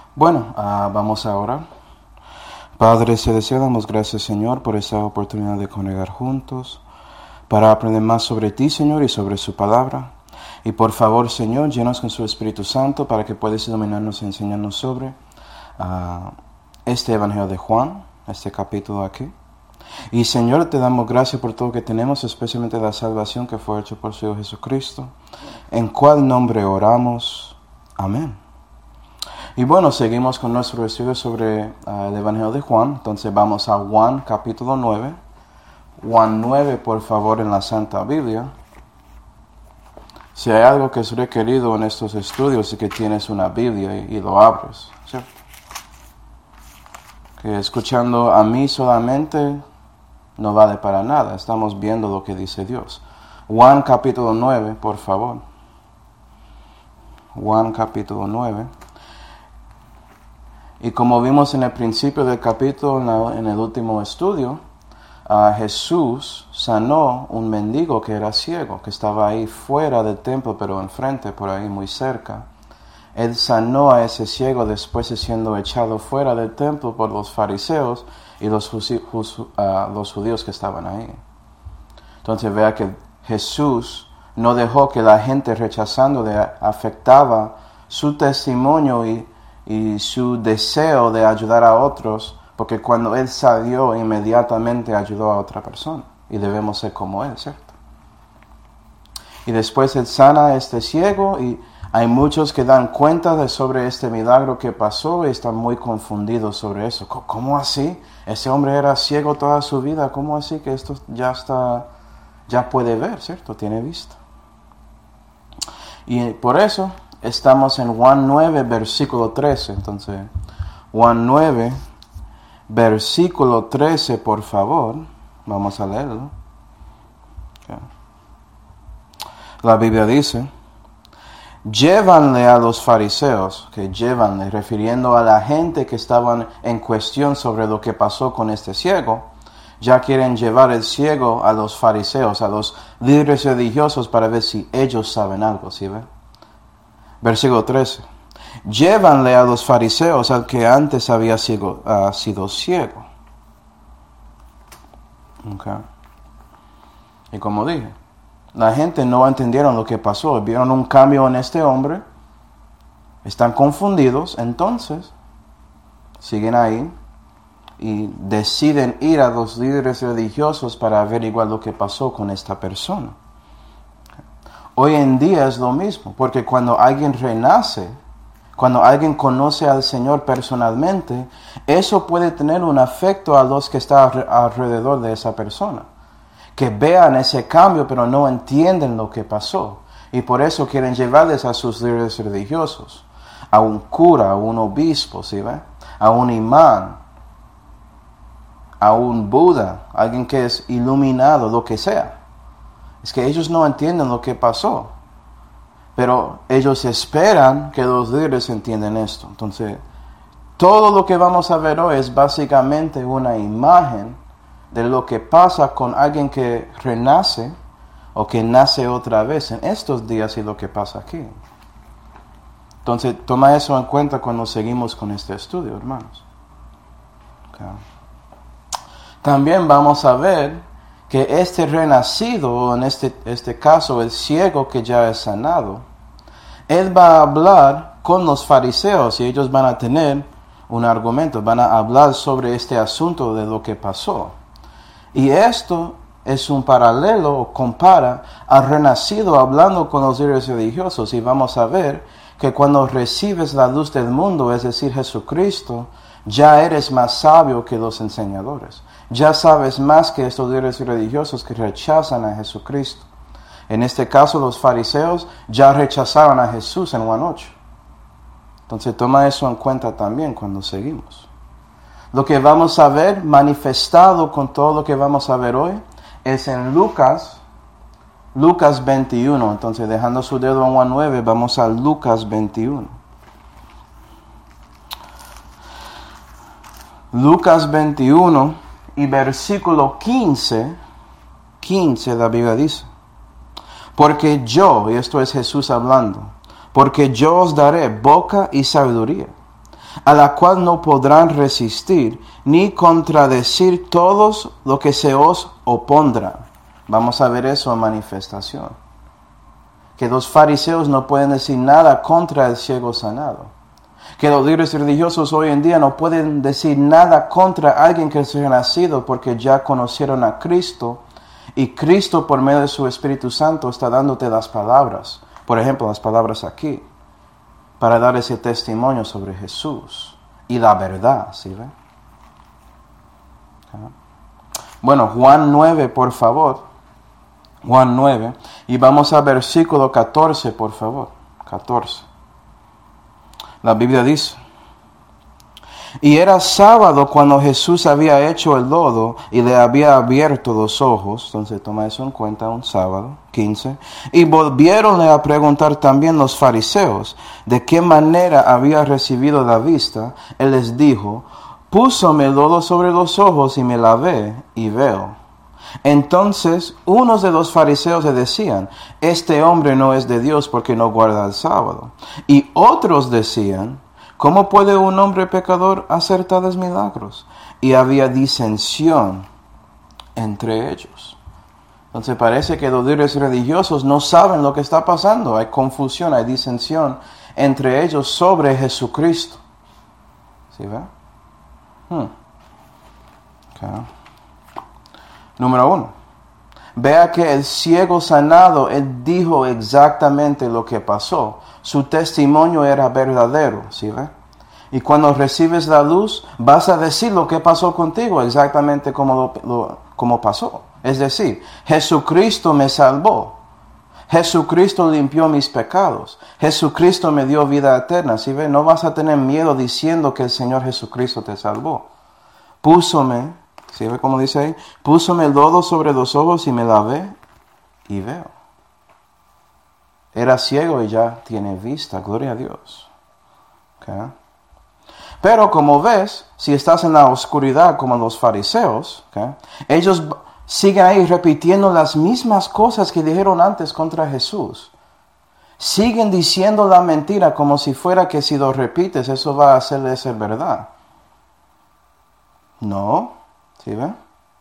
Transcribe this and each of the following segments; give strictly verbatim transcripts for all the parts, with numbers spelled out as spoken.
Bueno, uh, vamos a orar. Padre Celestial, damos gracias, Señor, por esta oportunidad de congregar juntos para aprender más sobre ti, Señor, y sobre su palabra. Y por favor, Señor, llenos con su Espíritu Santo para que puedas iluminarnos y enseñarnos sobre uh, este Evangelio de Juan, este capítulo aquí. Y Señor, te damos gracias por todo lo que tenemos, especialmente la salvación que fue hecha por su Hijo Jesucristo, en cual nombre oramos. Amén. Y bueno, seguimos con nuestro estudio sobre uh, el Evangelio de Juan. Entonces vamos a Juan capítulo nueve. Juan nueve, por favor, en la Santa Biblia. Si hay algo que es requerido en estos estudios es que tienes una Biblia y, y lo abres, ¿cierto? Que escuchando a mí solamente no vale para nada. Estamos viendo lo que dice Dios. Juan capítulo nueve, por favor. Juan capítulo nueve. Y como vimos en el principio del capítulo, en, la, en el último estudio, uh, Jesús sanó un mendigo que era ciego, que estaba ahí fuera del templo, pero enfrente, por ahí muy cerca. Él sanó a ese ciego después de siendo echado fuera del templo por los fariseos y los, uh, los judíos que estaban ahí. Entonces vea que Jesús no dejó que la gente rechazándole afectaba su testimonio y y su deseo de ayudar a otros, porque cuando Él salió, inmediatamente ayudó a otra persona. Y debemos ser como Él, ¿cierto? Y después Él sana a este ciego, y hay muchos que dan cuenta de sobre este milagro que pasó y están muy confundidos sobre eso. ¿Cómo así? Ese hombre era ciego toda su vida. ¿Cómo así que esto ya está, ya puede ver, ¿cierto? Tiene vista. Y por eso estamos en Juan nueve, versículo trece. Entonces, Juan nueve, versículo trece, por favor. Vamos a leerlo. Okay. La Biblia dice: llévanle a los fariseos, que llévanle, refiriendo a la gente que estaban en cuestión sobre lo que pasó con este ciego. Ya quieren llevar el ciego a los fariseos, a los líderes religiosos, para ver si ellos saben algo, ¿sí ven? Versículo trece. Llévanle a los fariseos al que antes había sido, uh, sido ciego. Okay. Y como dije, la gente no entendieron lo que pasó. Vieron un cambio en este hombre. Están confundidos. Entonces, siguen ahí y deciden ir a los líderes religiosos para averiguar lo que pasó con esta persona. Hoy en día es lo mismo, porque cuando alguien renace, cuando alguien conoce al Señor personalmente, eso puede tener un efecto a los que están alrededor de esa persona, que vean ese cambio pero no entienden lo que pasó, y por eso quieren llevarles a sus líderes religiosos, a un cura, a un obispo, ¿sí ve? A un imán, a un Buda, alguien que es iluminado, lo que sea. Es que ellos no entienden lo que pasó, pero ellos esperan que los líderes entiendan esto. Entonces, todo lo que vamos a ver hoy es básicamente una imagen de lo que pasa con alguien que renace o que nace otra vez en estos días y lo que pasa aquí. Entonces, toma eso en cuenta cuando seguimos con este estudio, hermanos. Okay. También vamos a ver que este renacido, en este, este caso el ciego que ya es sanado, él va a hablar con los fariseos y ellos van a tener un argumento, van a hablar sobre este asunto de lo que pasó. Y esto es un paralelo, o compara al renacido hablando con los líderes religiosos, y vamos a ver que cuando recibes la luz del mundo, es decir, Jesucristo, ya eres más sabio que los enseñadores. Ya sabes más que estos líderes religiosos que rechazan a Jesucristo. En este caso, los fariseos ya rechazaron a Jesús en Juan ocho. Entonces, toma eso en cuenta también cuando seguimos. Lo que vamos a ver manifestado con todo lo que vamos a ver hoy es en Lucas, Lucas veintiuno. Entonces, dejando su dedo en Juan nueve, vamos a Lucas veintiuno. Lucas veintiuno. Y versículo quince, quince la Biblia dice: porque yo, y esto es Jesús hablando, porque yo os daré boca y sabiduría, a la cual no podrán resistir, ni contradecir todos lo que se os opondrán. Vamos a ver eso en manifestación. Que los fariseos no pueden decir nada contra el ciego sanado. Que los líderes religiosos hoy en día no pueden decir nada contra alguien que es renacido porque ya conocieron a Cristo y Cristo por medio de su Espíritu Santo está dándote las palabras. Por ejemplo, las palabras aquí, para dar ese testimonio sobre Jesús y la verdad, ¿sí ven? Bueno, Juan nueve, por favor. Juan nueve, y vamos a versículo catorce, por favor. catorce. La Biblia dice: y era sábado cuando Jesús había hecho el lodo y le había abierto los ojos. Entonces toma eso en cuenta, un sábado. quince. Y volvieronle a preguntar también los fariseos de qué manera había recibido la vista. Él les dijo: púsome el lodo sobre los ojos y me lavé y veo. Entonces unos de los fariseos le decían: este hombre no es de Dios porque no guarda el sábado. Y otros decían: ¿cómo puede un hombre pecador hacer tales milagros? Y había disensión entre ellos. Entonces parece que los líderes religiosos no saben lo que está pasando. Hay confusión, hay disensión entre ellos sobre Jesucristo. ¿Sí ve? Hmm. Okay. Número uno. Vea que el ciego sanado, él dijo exactamente lo que pasó. Su testimonio era verdadero, ¿sí ve? Y cuando recibes la luz, vas a decir lo que pasó contigo, exactamente como, lo, lo, como pasó. Es decir, Jesucristo me salvó. Jesucristo limpió mis pecados. Jesucristo me dio vida eterna, ¿sí ve? No vas a tener miedo diciendo que el Señor Jesucristo te salvó. Púsome, ¿sí ve cómo dice ahí? Púsome el lodo sobre los ojos y me lavé y veo. Era ciego y ya tiene vista, gloria a Dios. Okay. Pero como ves, si estás en la oscuridad como los fariseos, okay, ellos siguen ahí repitiendo las mismas cosas que dijeron antes contra Jesús. Siguen diciendo la mentira como si fuera que si lo repites eso va a hacerles ser verdad. No, ¿sí ven?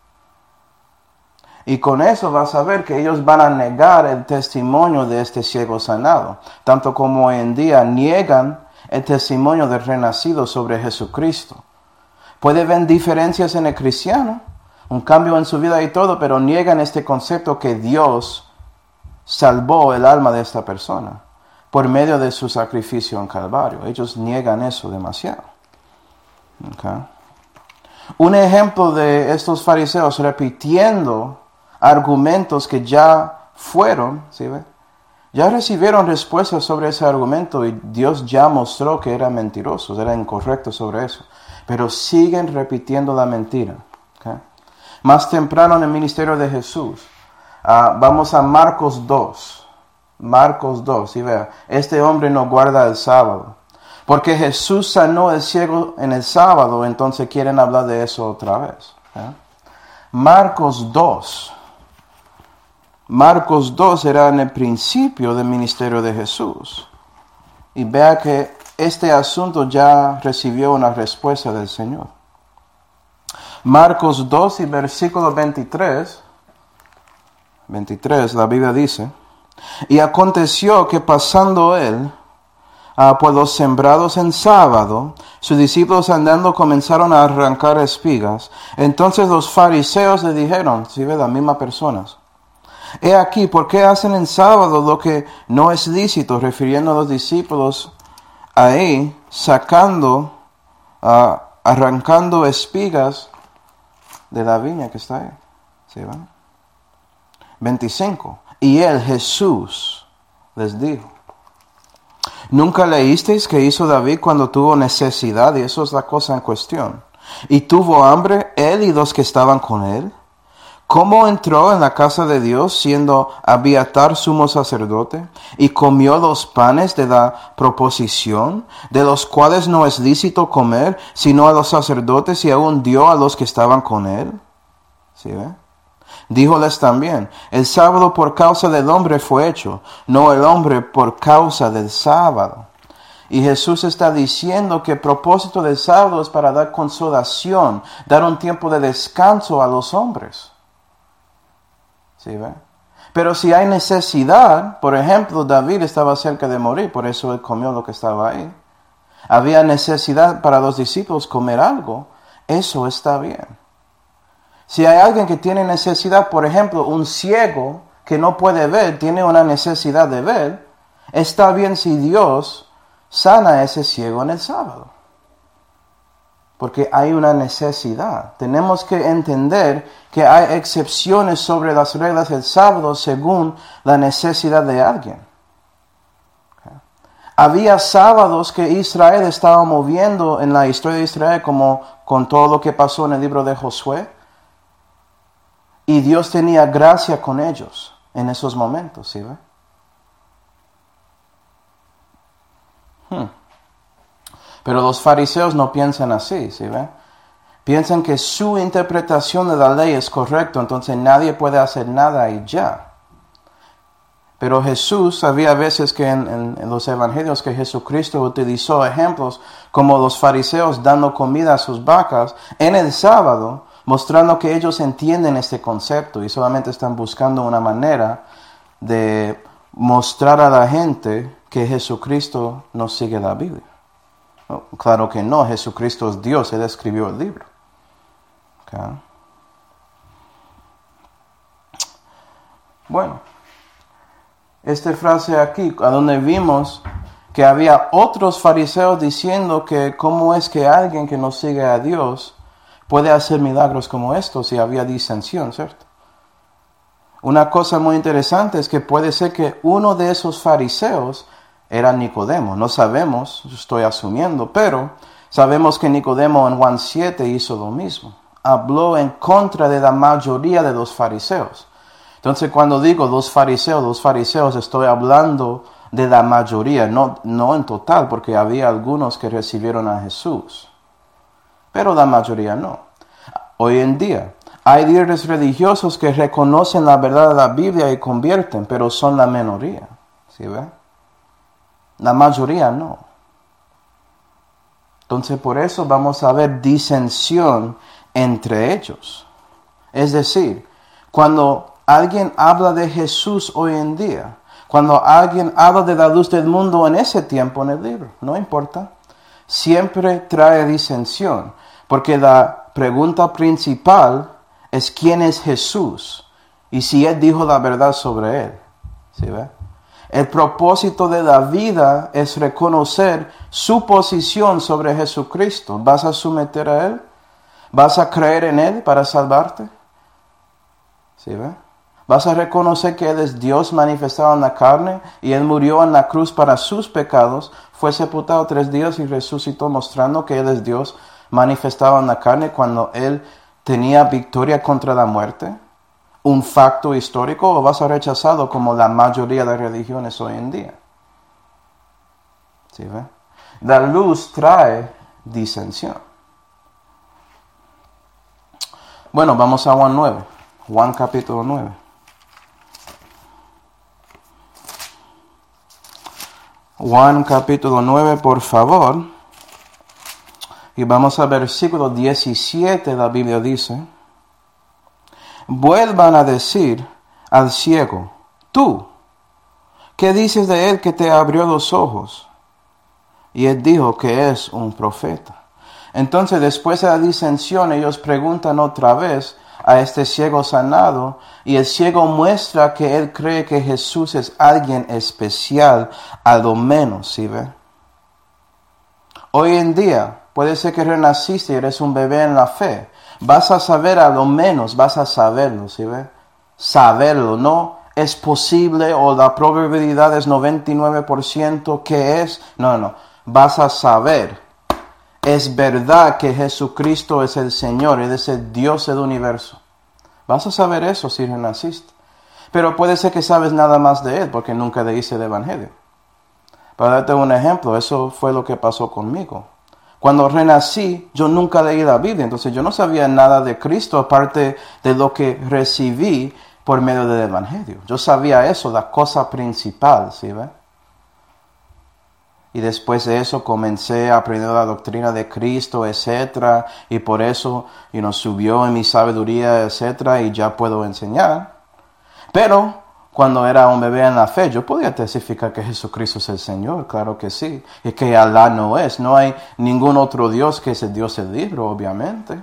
Y con eso vas a ver que ellos van a negar el testimonio de este ciego sanado. Tanto como hoy en día niegan el testimonio del renacido sobre Jesucristo. Puede haber diferencias en el cristiano, un cambio en su vida y todo, pero niegan este concepto que Dios salvó el alma de esta persona por medio de su sacrificio en Calvario. Ellos niegan eso demasiado. Okay. Un ejemplo de estos fariseos repitiendo argumentos que ya fueron, ¿sí ve? Ya recibieron respuestas sobre ese argumento y Dios ya mostró que eran mentirosos, eran incorrectos sobre eso. Pero siguen repitiendo la mentira. ¿Okay? Más temprano en el ministerio de Jesús, uh, vamos a Marcos dos. Marcos dos, ¿sí vea? Este hombre no guarda el sábado. Porque Jesús sanó al ciego en el sábado, entonces quieren hablar de eso otra vez. ¿Okay? Marcos dos. Marcos dos era en el principio del ministerio de Jesús. Y vea que este asunto ya recibió una respuesta del Señor. Marcos dos y versículo veintitrés. veintitrés, la Biblia dice: y aconteció que pasando él uh, por los sembrados en sábado, sus discípulos andando comenzaron a arrancar espigas. Entonces los fariseos le dijeron, si ve, las mismas personas: he aquí, ¿por qué hacen en sábado lo que no es lícito? Refiriendo a los discípulos ahí, sacando, uh, arrancando espigas de la viña que está ahí. ¿Sí va? veinticinco. Y él, Jesús, les dijo: ¿nunca leísteis que hizo David cuando tuvo necesidad? Y eso es la cosa en cuestión. Y tuvo hambre él y los que estaban con él. ¿Cómo entró en la casa de Dios siendo Abiatar sumo sacerdote y comió los panes de la proposición, de los cuales no es lícito comer, sino a los sacerdotes, y aún dio a los que estaban con él? ¿Sí ve? Díjoles también: el sábado por causa del hombre fue hecho, no el hombre por causa del sábado. Y Jesús está diciendo que el propósito del sábado es para dar consolación, dar un tiempo de descanso a los hombres. ¿Sí ve? Pero si hay necesidad, por ejemplo, David estaba cerca de morir, por eso él comió lo que estaba ahí. Había necesidad para los discípulos comer algo, eso está bien. Si hay alguien que tiene necesidad, por ejemplo, un ciego que no puede ver, tiene una necesidad de ver, está bien si Dios sana a ese ciego en el sábado. Porque hay una necesidad. Tenemos que entender que hay excepciones sobre las reglas del sábado según la necesidad de alguien. Okay. Había sábados que Israel estaba moviendo en la historia de Israel, como con todo lo que pasó en el libro de Josué. Y Dios tenía gracia con ellos en esos momentos, ¿sí ve? Hmm. Pero los fariseos no piensan así, ¿sí ve? Piensan que su interpretación de la ley es correcta, entonces nadie puede hacer nada y ya. Pero Jesús, había veces que en, en, en los evangelios que Jesucristo utilizó ejemplos como los fariseos dando comida a sus vacas en el sábado, mostrando que ellos entienden este concepto y solamente están buscando una manera de mostrar a la gente que Jesucristo no sigue la Biblia. No, claro que no, Jesucristo es Dios, Él escribió el libro. Okay. Bueno, esta frase aquí, a donde vimos que había otros fariseos diciendo que cómo es que alguien que no sigue a Dios puede hacer milagros como estos si había disensión, ¿cierto? Una cosa muy interesante es que puede ser que uno de esos fariseos era Nicodemo. No sabemos, estoy asumiendo, pero sabemos que Nicodemo en Juan siete hizo lo mismo. Habló en contra de la mayoría de los fariseos. Entonces, cuando digo los fariseos, los fariseos, estoy hablando de la mayoría, no, no en total, porque había algunos que recibieron a Jesús. Pero la mayoría no. Hoy en día hay líderes religiosos que reconocen la verdad de la Biblia y convierten, pero son la minoría. ¿Sí ve? La mayoría no. Entonces por eso vamos a ver disensión entre ellos. Es decir, cuando alguien habla de Jesús hoy en día, cuando alguien habla de la luz del mundo en ese tiempo en el libro, no importa, siempre trae disensión. Porque la pregunta principal es ¿quién es Jesús? Y si Él dijo la verdad sobre Él. ¿Sí ve? El propósito de la vida es reconocer su posición sobre Jesucristo. ¿Vas a someter a Él? ¿Vas a creer en Él para salvarte? ¿Sí ve? ¿Vas a reconocer que Él es Dios manifestado en la carne y Él murió en la cruz para sus pecados, fue sepultado tres días y resucitó mostrando que Él es Dios manifestado en la carne cuando Él tenía victoria contra la muerte? ¿Un facto histórico o vas a rechazarlo como la mayoría de religiones hoy en día? ¿Sí ve? La luz trae disensión. Bueno, vamos a Juan nueve. Juan capítulo nueve. Juan capítulo nueve, por favor. Y vamos al versículo diecisiete, la Biblia dice: vuelvan a decir al ciego, tú, ¿qué dices de él que te abrió los ojos? Y él dijo que es un profeta. Entonces, después de la disensión, ellos preguntan otra vez a este ciego sanado, y el ciego muestra que él cree que Jesús es alguien especial, a lo menos, ¿sí ve? Hoy en día, puede ser que renaciste y eres un bebé en la fe. Vas a saber, a lo menos, vas a saberlo, ¿sí ve? Saberlo, no es posible o la probabilidad es noventa y nueve por ciento que es. No, no, vas a saber. Es verdad que Jesucristo es el Señor, Él es el Dios del universo. Vas a saber eso si renaciste. Pero puede ser que sabes nada más de Él porque nunca leíste el Evangelio. Para darte un ejemplo, eso fue lo que pasó conmigo. Cuando renací, yo nunca leí la Biblia, entonces yo no sabía nada de Cristo aparte de lo que recibí por medio del Evangelio. Yo sabía eso, la cosa principal, ¿sí ve? Y después de eso comencé a aprender la doctrina de Cristo, etcétera. Y por eso, you know, subió en mi sabiduría, etcétera. Y ya puedo enseñar. Pero cuando era un bebé en la fe, yo podía testificar que Jesucristo es el Señor, claro que sí. Y que Alá no es. No hay ningún otro Dios que es el Dios del libro, obviamente.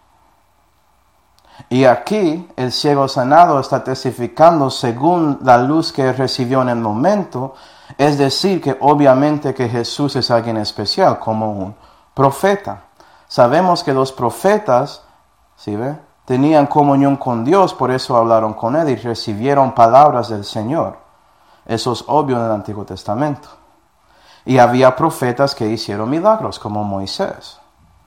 Y aquí el ciego sanado está testificando según la luz que recibió en el momento. Es decir, que obviamente que Jesús es alguien especial, como un profeta. Sabemos que los profetas, ¿sí ve?, tenían comunión con Dios, por eso hablaron con Él y recibieron palabras del Señor. Eso es obvio en el Antiguo Testamento. Y había profetas que hicieron milagros, como Moisés.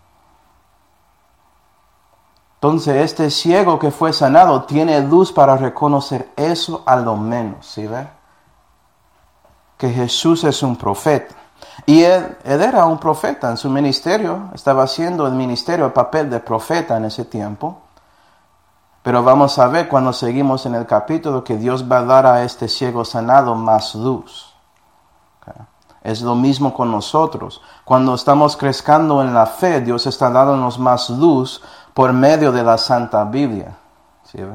Entonces, este ciego que fue sanado tiene luz para reconocer eso a lo menos, ¿sí ve? Que Jesús es un profeta. Y él, él era un profeta en su ministerio, estaba haciendo el ministerio, el papel de profeta en ese tiempo. Pero vamos a ver cuando seguimos en el capítulo que Dios va a dar a este ciego sanado más luz. Okay. Es lo mismo con nosotros. Cuando estamos creciendo en la fe, Dios está dándonos más luz por medio de la Santa Biblia. ¿Sí ve?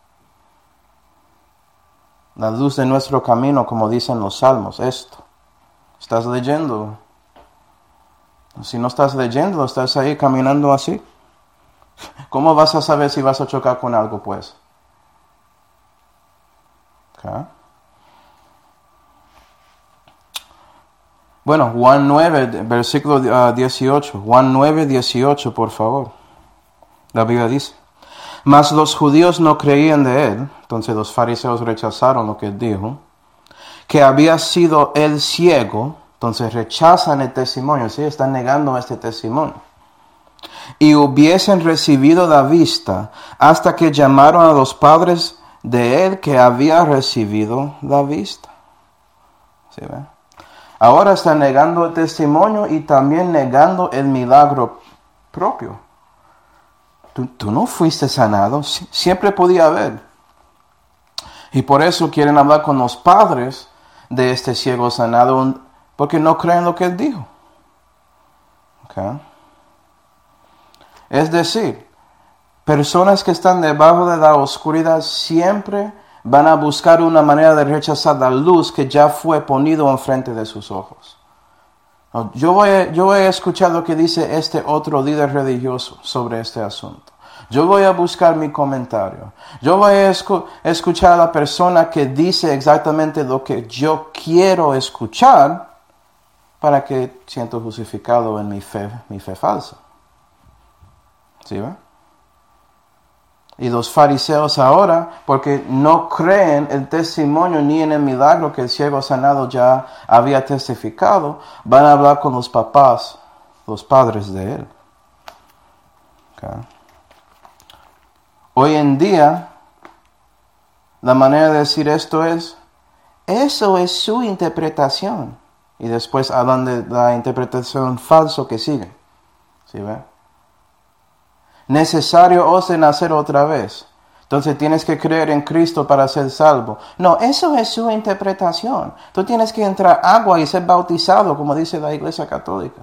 La luz de nuestro camino, como dicen los salmos, esto. ¿Estás leyendo? Si no estás leyendo, estás ahí caminando así. ¿Cómo vas a saber si vas a chocar con algo, pues? Okay. Bueno, Juan nueve, versículo uh, dieciocho. Juan nueve, dieciocho, por favor. La Biblia dice: mas los judíos no creían de él, entonces los fariseos rechazaron lo que él dijo, que había sido él ciego, entonces rechazan el testimonio, ¿sí? Están negando este testimonio. Y hubiesen recibido la vista hasta que llamaron a los padres de él que había recibido la vista. ¿Sí ve? Ahora están negando el testimonio y también negando el milagro propio. Tú, tú no fuiste sanado, siempre podía haber. Y por eso quieren hablar con los padres de este ciego sanado, porque no creen lo que él dijo. Okay. Es decir, personas que están debajo de la oscuridad siempre van a buscar una manera de rechazar la luz que ya fue ponido enfrente de sus ojos. Yo voy, a, yo voy a escuchar lo que dice este otro líder religioso sobre este asunto. Yo voy a buscar mi comentario. Yo voy a escu- escuchar a la persona que dice exactamente lo que yo quiero escuchar para que siento justificado en mi fe, mi fe falsa. ¿Sí va? Y los fariseos ahora, porque no creen el testimonio ni en el milagro que el ciego sanado ya había testificado, van a hablar con los papás, los padres de él. Okay. Hoy en día, la manera de decir esto es, eso es su interpretación. Y después hablan de la interpretación falsa que sigue. ¿Sí ve? Necesario os de nacer otra vez. Entonces tienes que creer en Cristo para ser salvo. No, eso es su interpretación. Tú tienes que entrar agua y ser bautizado, como dice la Iglesia Católica.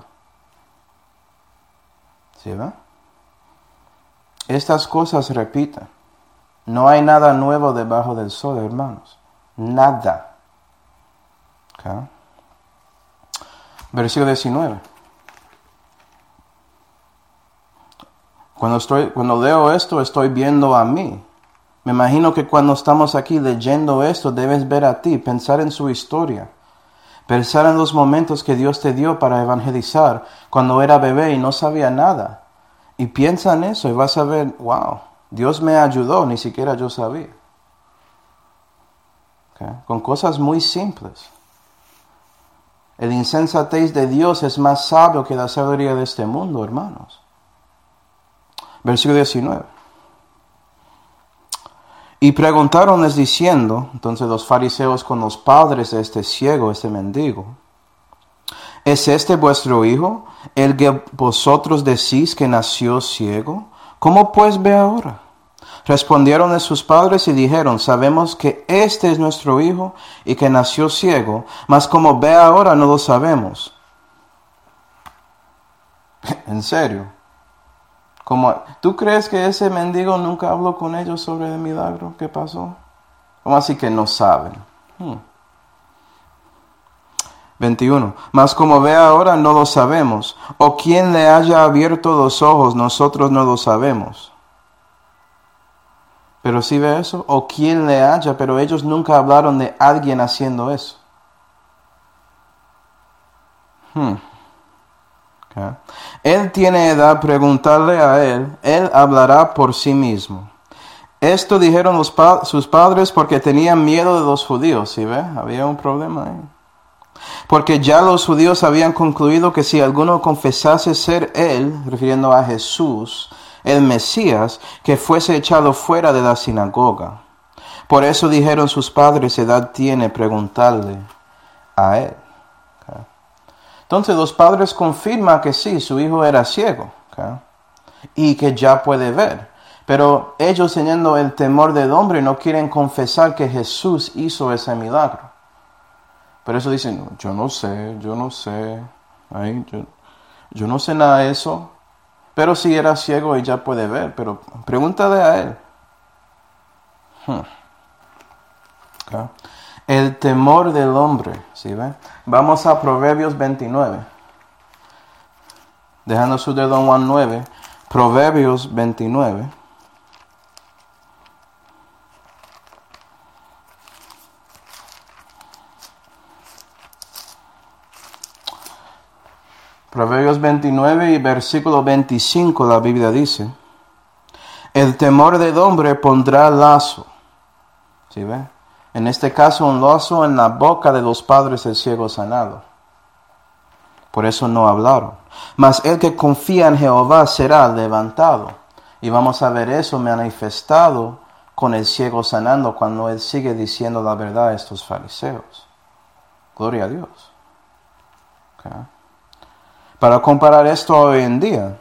¿Sí ve? Estas cosas repiten. No hay nada nuevo debajo del sol, hermanos. Nada. Okay. Versículo diecinueve. Cuando, estoy, cuando leo esto, estoy viendo a mí. Me imagino que cuando estamos aquí leyendo esto, debes ver a ti, pensar en su historia. Pensar en los momentos que Dios te dio para evangelizar cuando era bebé y no sabía nada. Y piensa en eso y vas a ver, wow, Dios me ayudó, ni siquiera yo sabía. Okay. Con cosas muy simples. El insensatez de Dios es más sabio que la sabiduría de este mundo, hermanos. Versículo diecinueve. Y preguntaronles diciendo, entonces los fariseos con los padres de este ciego, este mendigo, ¿es este vuestro hijo, el que vosotros decís que nació ciego? ¿Cómo pues ve ahora? Respondieron de sus padres y dijeron, sabemos que este es nuestro hijo y que nació ciego, mas como ve ahora no lo sabemos. ¿En serio? ¿Cómo? ¿Tú crees que ese mendigo nunca habló con ellos sobre el milagro que pasó? ¿Cómo así que no saben? Hmm. veintiuno. Mas como ve ahora no lo sabemos, o quien le haya abierto los ojos, nosotros no lo sabemos. Pero si ve eso, o quien le haya, pero ellos nunca hablaron de alguien haciendo eso. Hmm. Okay. Él tiene edad, preguntarle a él, él hablará por sí mismo. Esto dijeron los pa- sus padres porque tenían miedo de los judíos, ¿sí ve? Había un problema ahí. Porque ya los judíos habían concluido que si alguno confesase ser él, refiriendo a Jesús, el Mesías, que fuese echado fuera de la sinagoga. Por eso dijeron sus padres, edad tiene, preguntarle a él. Okay. Entonces los padres confirman que sí, su hijo era ciego, okay, y que ya puede ver. Pero ellos, teniendo el temor del hombre, no quieren confesar que Jesús hizo ese milagro. Por eso dicen, yo no sé, yo no sé, ay, yo, yo no sé nada de eso. Pero si era ciego y ya puede ver, pero pregúntale a él. Hmm. Okay. El temor del hombre, ¿sí ven? Vamos a Proverbios veintinueve. Dejando su dedo en Juan nueve, Proverbios veintinueve. Proverbios veintinueve y versículo veinticinco, la Biblia dice, el temor del hombre pondrá lazo. ¿Sí ve? En este caso, un lazo en la boca de los padres del ciego sanado. Por eso no hablaron. Mas el que confía en Jehová será levantado. Y vamos a ver eso manifestado con el ciego sanando cuando él sigue diciendo la verdad a estos fariseos. Gloria a Dios. Okay. Para comparar esto hoy en día,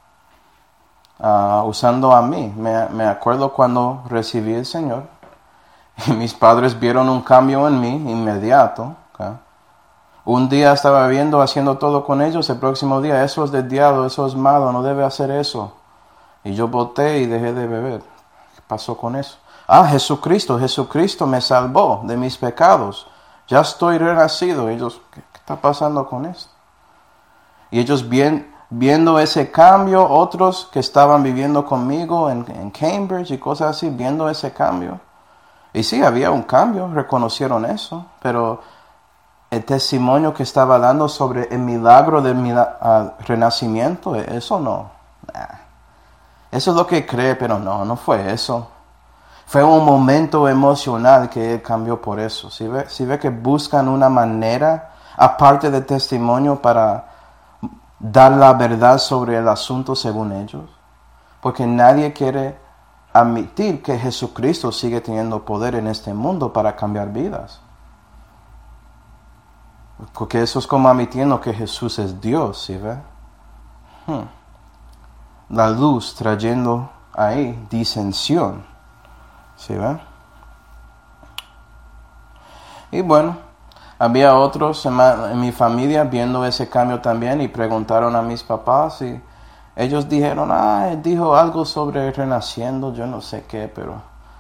uh, usando a mí, me, me acuerdo cuando recibí el Señor y mis padres vieron un cambio en mí inmediato. Okay. Un día estaba viendo, haciendo todo con ellos, el próximo día, eso es del diablo, eso es malo, no debe hacer eso. Y yo boté y dejé de beber. ¿Qué pasó con eso? Ah, Jesucristo, Jesucristo me salvó de mis pecados. Ya estoy renacido. Ellos, ¿qué, qué está pasando con esto? Y ellos bien, viendo ese cambio, otros que estaban viviendo conmigo en, en Cambridge y cosas así, viendo ese cambio. Y sí, había un cambio, reconocieron eso, pero el testimonio que estaba dando sobre el milagro del mila- uh, renacimiento, eso no. Nah. Eso es lo que cree, pero no, no fue eso. Fue un momento emocional que él cambió por eso. Si ve, si ve que buscan una manera, aparte del testimonio, para dar la verdad sobre el asunto según ellos, porque nadie quiere admitir que Jesucristo sigue teniendo poder en este mundo para cambiar vidas, porque eso es como admitiendo que Jesús es Dios, ¿sí ve? Hmm. La luz trayendo ahí disensión, ¿sí ve? Y bueno, había otros en, ma, en mi familia viendo ese cambio también y preguntaron a mis papás y ellos dijeron, ah, él dijo algo sobre renaciendo, yo no sé qué, pero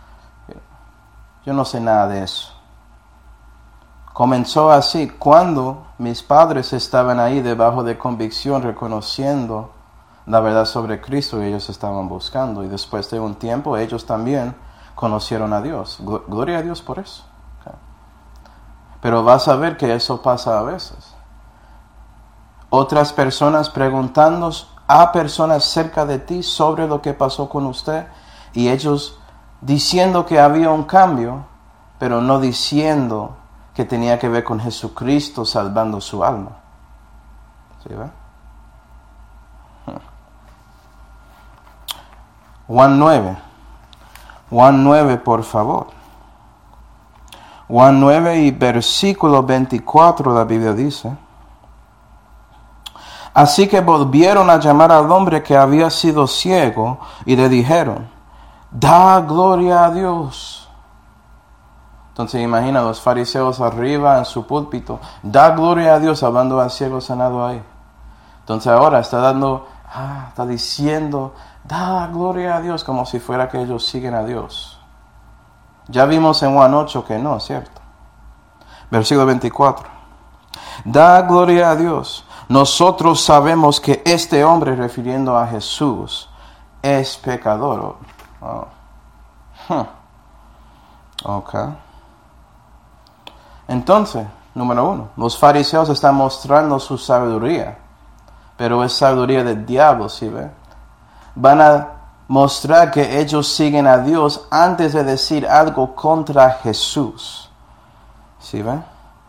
yo no sé nada de eso. Comenzó así cuando mis padres estaban ahí debajo de convicción reconociendo la verdad sobre Cristo y ellos estaban buscando y después de un tiempo ellos también conocieron a Dios. Gloria a Dios por eso. Pero vas a ver que eso pasa a veces. Otras personas preguntando a personas cerca de ti sobre lo que pasó con usted y ellos diciendo que había un cambio, pero no diciendo que tenía que ver con Jesucristo salvando su alma. ¿Sí ve? Juan nueve. Juan nueve, por favor. Juan nueve y versículo veinticuatro, la Biblia dice, así que volvieron a llamar al hombre que había sido ciego y le dijeron, da gloria a Dios. Entonces imagina los fariseos arriba en su púlpito, da gloria a Dios, hablando al ciego sanado ahí. Entonces ahora está dando, ah, está diciendo, da gloria a Dios, como si fuera que ellos siguen a Dios. Ya vimos en Juan ocho que no, ¿cierto? Versículo veinticuatro. Da gloria a Dios. Nosotros sabemos que este hombre, refiriendo a Jesús, es pecador. Oh. Hmm. Ok. Entonces, número uno, los fariseos están mostrando su sabiduría, pero es sabiduría del diablo, ¿sí ve? Van a mostrar que ellos siguen a Dios antes de decir algo contra Jesús, ¿sí ve?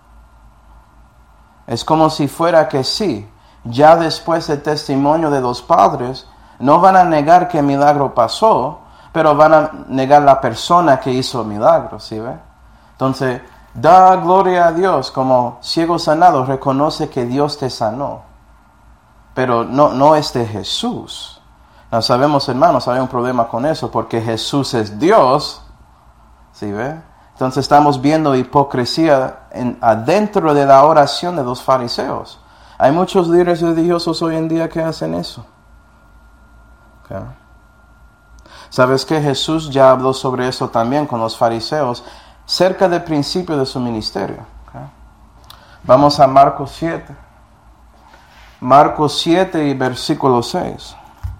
Es como si fuera que sí, ya después del testimonio de los padres, no van a negar que el milagro pasó, pero van a negar la persona que hizo el milagro, ¿sí ve? Entonces, da gloria a Dios, como ciego sanado, reconoce que Dios te sanó, pero no, no es de Jesús. No sabemos, hermanos, hay un problema con eso, porque Jesús es Dios, ¿sí ve? Entonces estamos viendo hipocresía en, adentro de la oración de los fariseos. Hay muchos líderes religiosos hoy en día que hacen eso. Okay. ¿Sabes qué? Jesús ya habló sobre eso también con los fariseos cerca del principio de su ministerio. Okay. Vamos a Marcos siete. Marcos siete y versículo seis.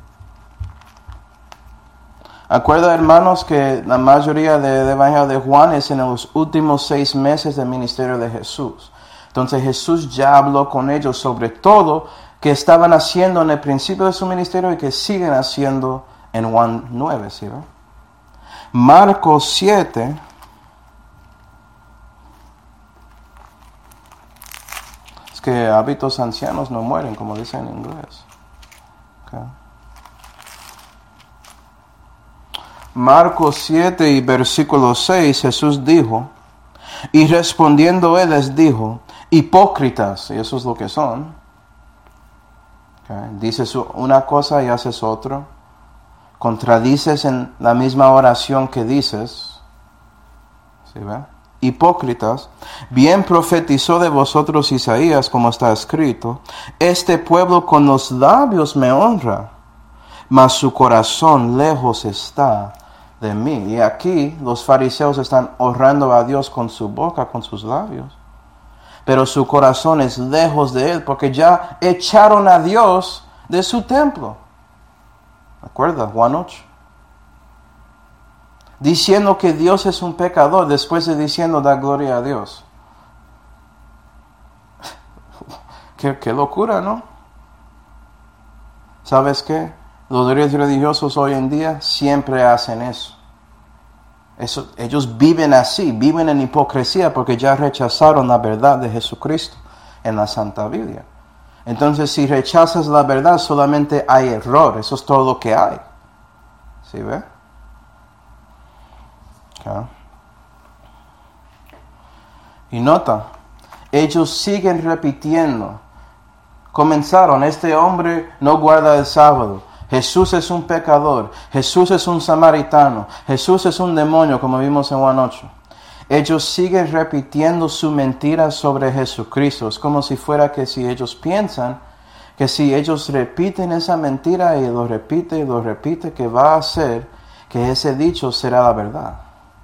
Acuerda, hermanos, que la mayoría del Evangelio de Juan es en los últimos seis meses del ministerio de Jesús. Entonces Jesús ya habló con ellos sobre todo que estaban haciendo en el principio de su ministerio y que siguen haciendo en Juan nueve, ¿sí? ¿no? Marcos siete. Es que hábitos ancianos no mueren, como dicen en inglés. Okay. Marcos siete y versículo seis, Jesús dijo, y respondiendo él les dijo, hipócritas, y eso es lo que son. Okay. Dices una cosa y haces otra. Contradices en la misma oración que dices. ¿Sí ve? Hipócritas, bien profetizó de vosotros Isaías, como está escrito, este pueblo con los labios me honra, mas su corazón lejos está de mí. Y aquí los fariseos están honrando a Dios con su boca, con sus labios, pero su corazón es lejos de él, porque ya echaron a Dios de su templo. ¿Recuerda? Juan ocho. Diciendo que Dios es un pecador, después de diciendo da gloria a Dios. qué, qué locura, ¿no? ¿Sabes qué? Los líderes religiosos hoy en día siempre hacen eso. eso. Ellos viven así, viven en hipocresía porque ya rechazaron la verdad de Jesucristo en la Santa Biblia. Entonces, si rechazas la verdad, solamente hay error. Eso es todo lo que hay. ¿Sí ve? Okay. Y nota, ellos siguen repitiendo. Comenzaron, este hombre no guarda el sábado. Jesús es un pecador. Jesús es un samaritano. Jesús es un demonio, como vimos en Juan ocho. Ellos siguen repitiendo su mentira sobre Jesucristo. Es como si fuera que si ellos piensan que si ellos repiten esa mentira y lo repite y lo repite, que va a hacer que ese dicho será la verdad.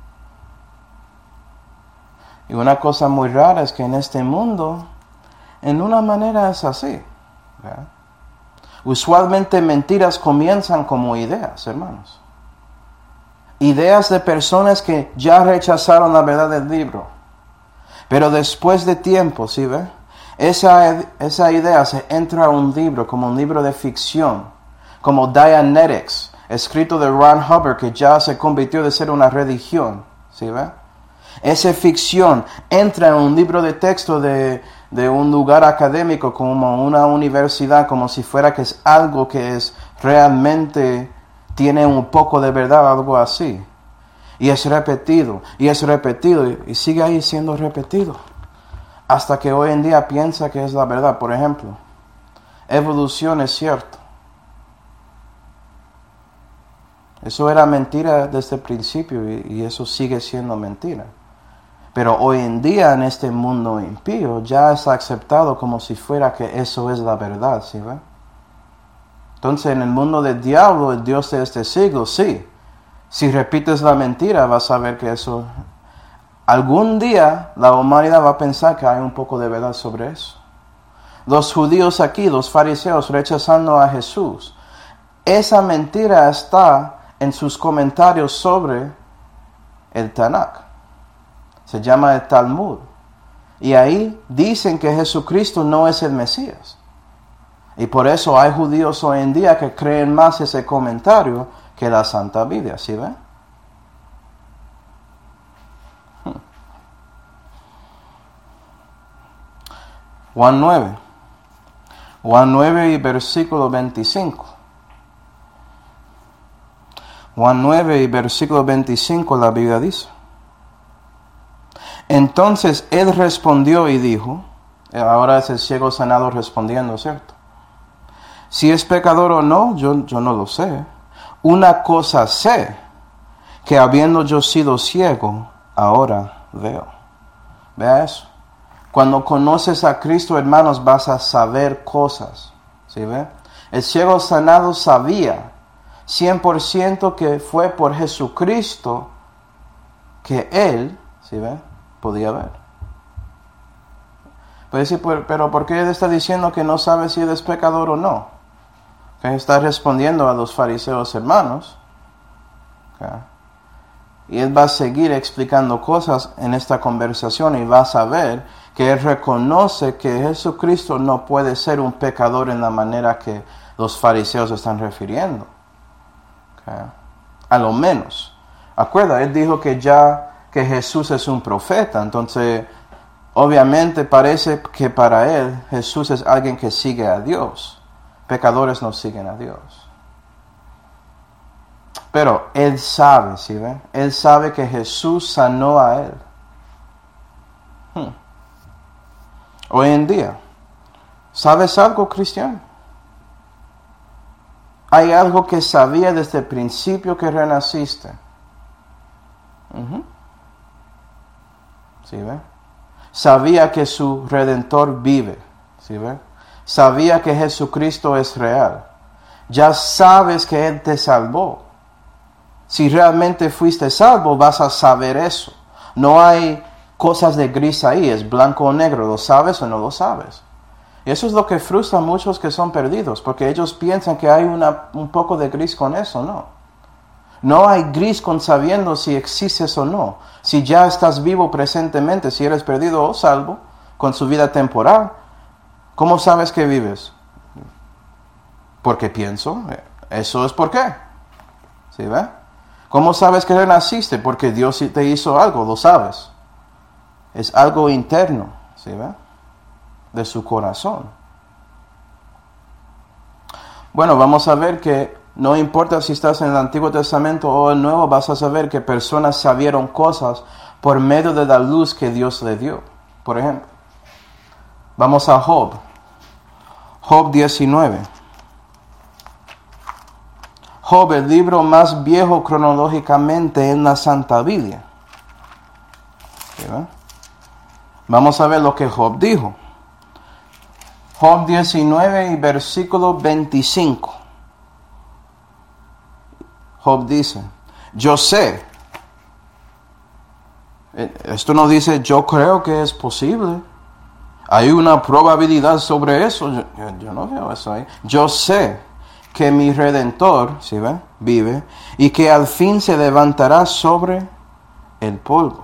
Y una cosa muy rara es que en este mundo, en una manera es así. ¿Verdad? Usualmente mentiras comienzan como ideas, hermanos. Ideas de personas que ya rechazaron la verdad del libro. Pero después de tiempo, ¿sí ve? Esa, esa idea se entra a un libro, como un libro de ficción, como Dianetics, escrito de Ron Hubbard, que ya se convirtió de ser una religión, ¿sí ve? Esa ficción entra en un libro de texto de, de un lugar académico, como una universidad, como si fuera que es algo que es realmente tiene un poco de verdad, algo así. Y es repetido, y es repetido, y sigue ahí siendo repetido. Hasta que hoy en día piensa que es la verdad. Por ejemplo, evolución es cierto. Eso era mentira desde el principio y, y eso sigue siendo mentira. Pero hoy en día en este mundo impío ya es aceptado como si fuera que eso es la verdad, ¿sí ve? Entonces en el mundo del diablo, el Dios de este siglo, sí. Si repites la mentira vas a ver que eso... Algún día la humanidad va a pensar que hay un poco de verdad sobre eso. Los judíos aquí, los fariseos rechazando a Jesús. Esa mentira está en sus comentarios sobre el Tanakh. Se llama el Talmud. Y ahí dicen que Jesucristo no es el Mesías. Y por eso hay judíos hoy en día que creen más ese comentario que la Santa Biblia. ¿Sí ven? Hmm. Juan nueve. Juan nueve y versículo veinticinco. Juan nueve y versículo veinticinco la Biblia dice. Entonces él respondió y dijo, ahora es el ciego sanado respondiendo, ¿cierto? Si es pecador o no, yo, yo no lo sé. Una cosa sé, que habiendo yo sido ciego, ahora veo. Vea eso. Cuando conoces a Cristo, hermanos, vas a saber cosas. ¿Sí ve? El ciego sanado sabía cien por ciento que fue por Jesucristo que él, ¿sí ve?, podía ver. Puede decir, pero ¿por qué él está diciendo que no sabe si él es pecador o no? Okay, está respondiendo a los fariseos hermanos. Okay. Y él va a seguir explicando cosas en esta conversación y va a saber que él reconoce que Jesucristo no puede ser un pecador en la manera que los fariseos están refiriendo. Okay. A lo menos. Acuerda, él dijo que ya que Jesús es un profeta, entonces obviamente parece que para él Jesús es alguien que sigue a Dios. Pecadores no siguen a Dios. Pero él sabe, ¿sí ven? Él sabe que Jesús sanó a él. Hmm. Hoy en día, ¿sabes algo, cristiano? Hay algo que sabía desde el principio que renaciste. Uh-huh. ¿Sí ve? Sabía que su Redentor vive. ¿Sí ve? Sabía que Jesucristo es real. Ya sabes que Él te salvó. Si realmente fuiste salvo, vas a saber eso. No hay cosas de gris ahí, es blanco o negro, ¿lo sabes o no lo sabes? Y eso es lo que frustra a muchos que son perdidos, porque ellos piensan que hay una, un poco de gris con eso, ¿no? No hay gris con sabiendo si existes o no. Si ya estás vivo presentemente, si eres perdido o salvo, con su vida temporal, ¿cómo sabes que vives? Porque pienso, eso es por qué. ¿Sí ve? ¿Cómo sabes que renaciste? Porque Dios te hizo algo, lo sabes. Es algo interno, ¿sí ve? De su corazón. Bueno, vamos a ver que no importa si estás en el Antiguo Testamento o el Nuevo, vas a saber que personas sabieron cosas por medio de la luz que Dios le dio. Por ejemplo, vamos a Job. Job diecinueve. Job, el libro más viejo cronológicamente en la Santa Biblia. ¿Sí, ¿verdad? Vamos a ver lo que Job dijo. Job diecinueve y versículo veinticinco. Job dice, yo sé. Esto no dice, yo creo que es posible. Hay una probabilidad sobre eso. Yo, yo, yo no veo eso ahí. Yo sé que mi Redentor, ¿sí ve?, vive, y que al fin se levantará sobre el polvo.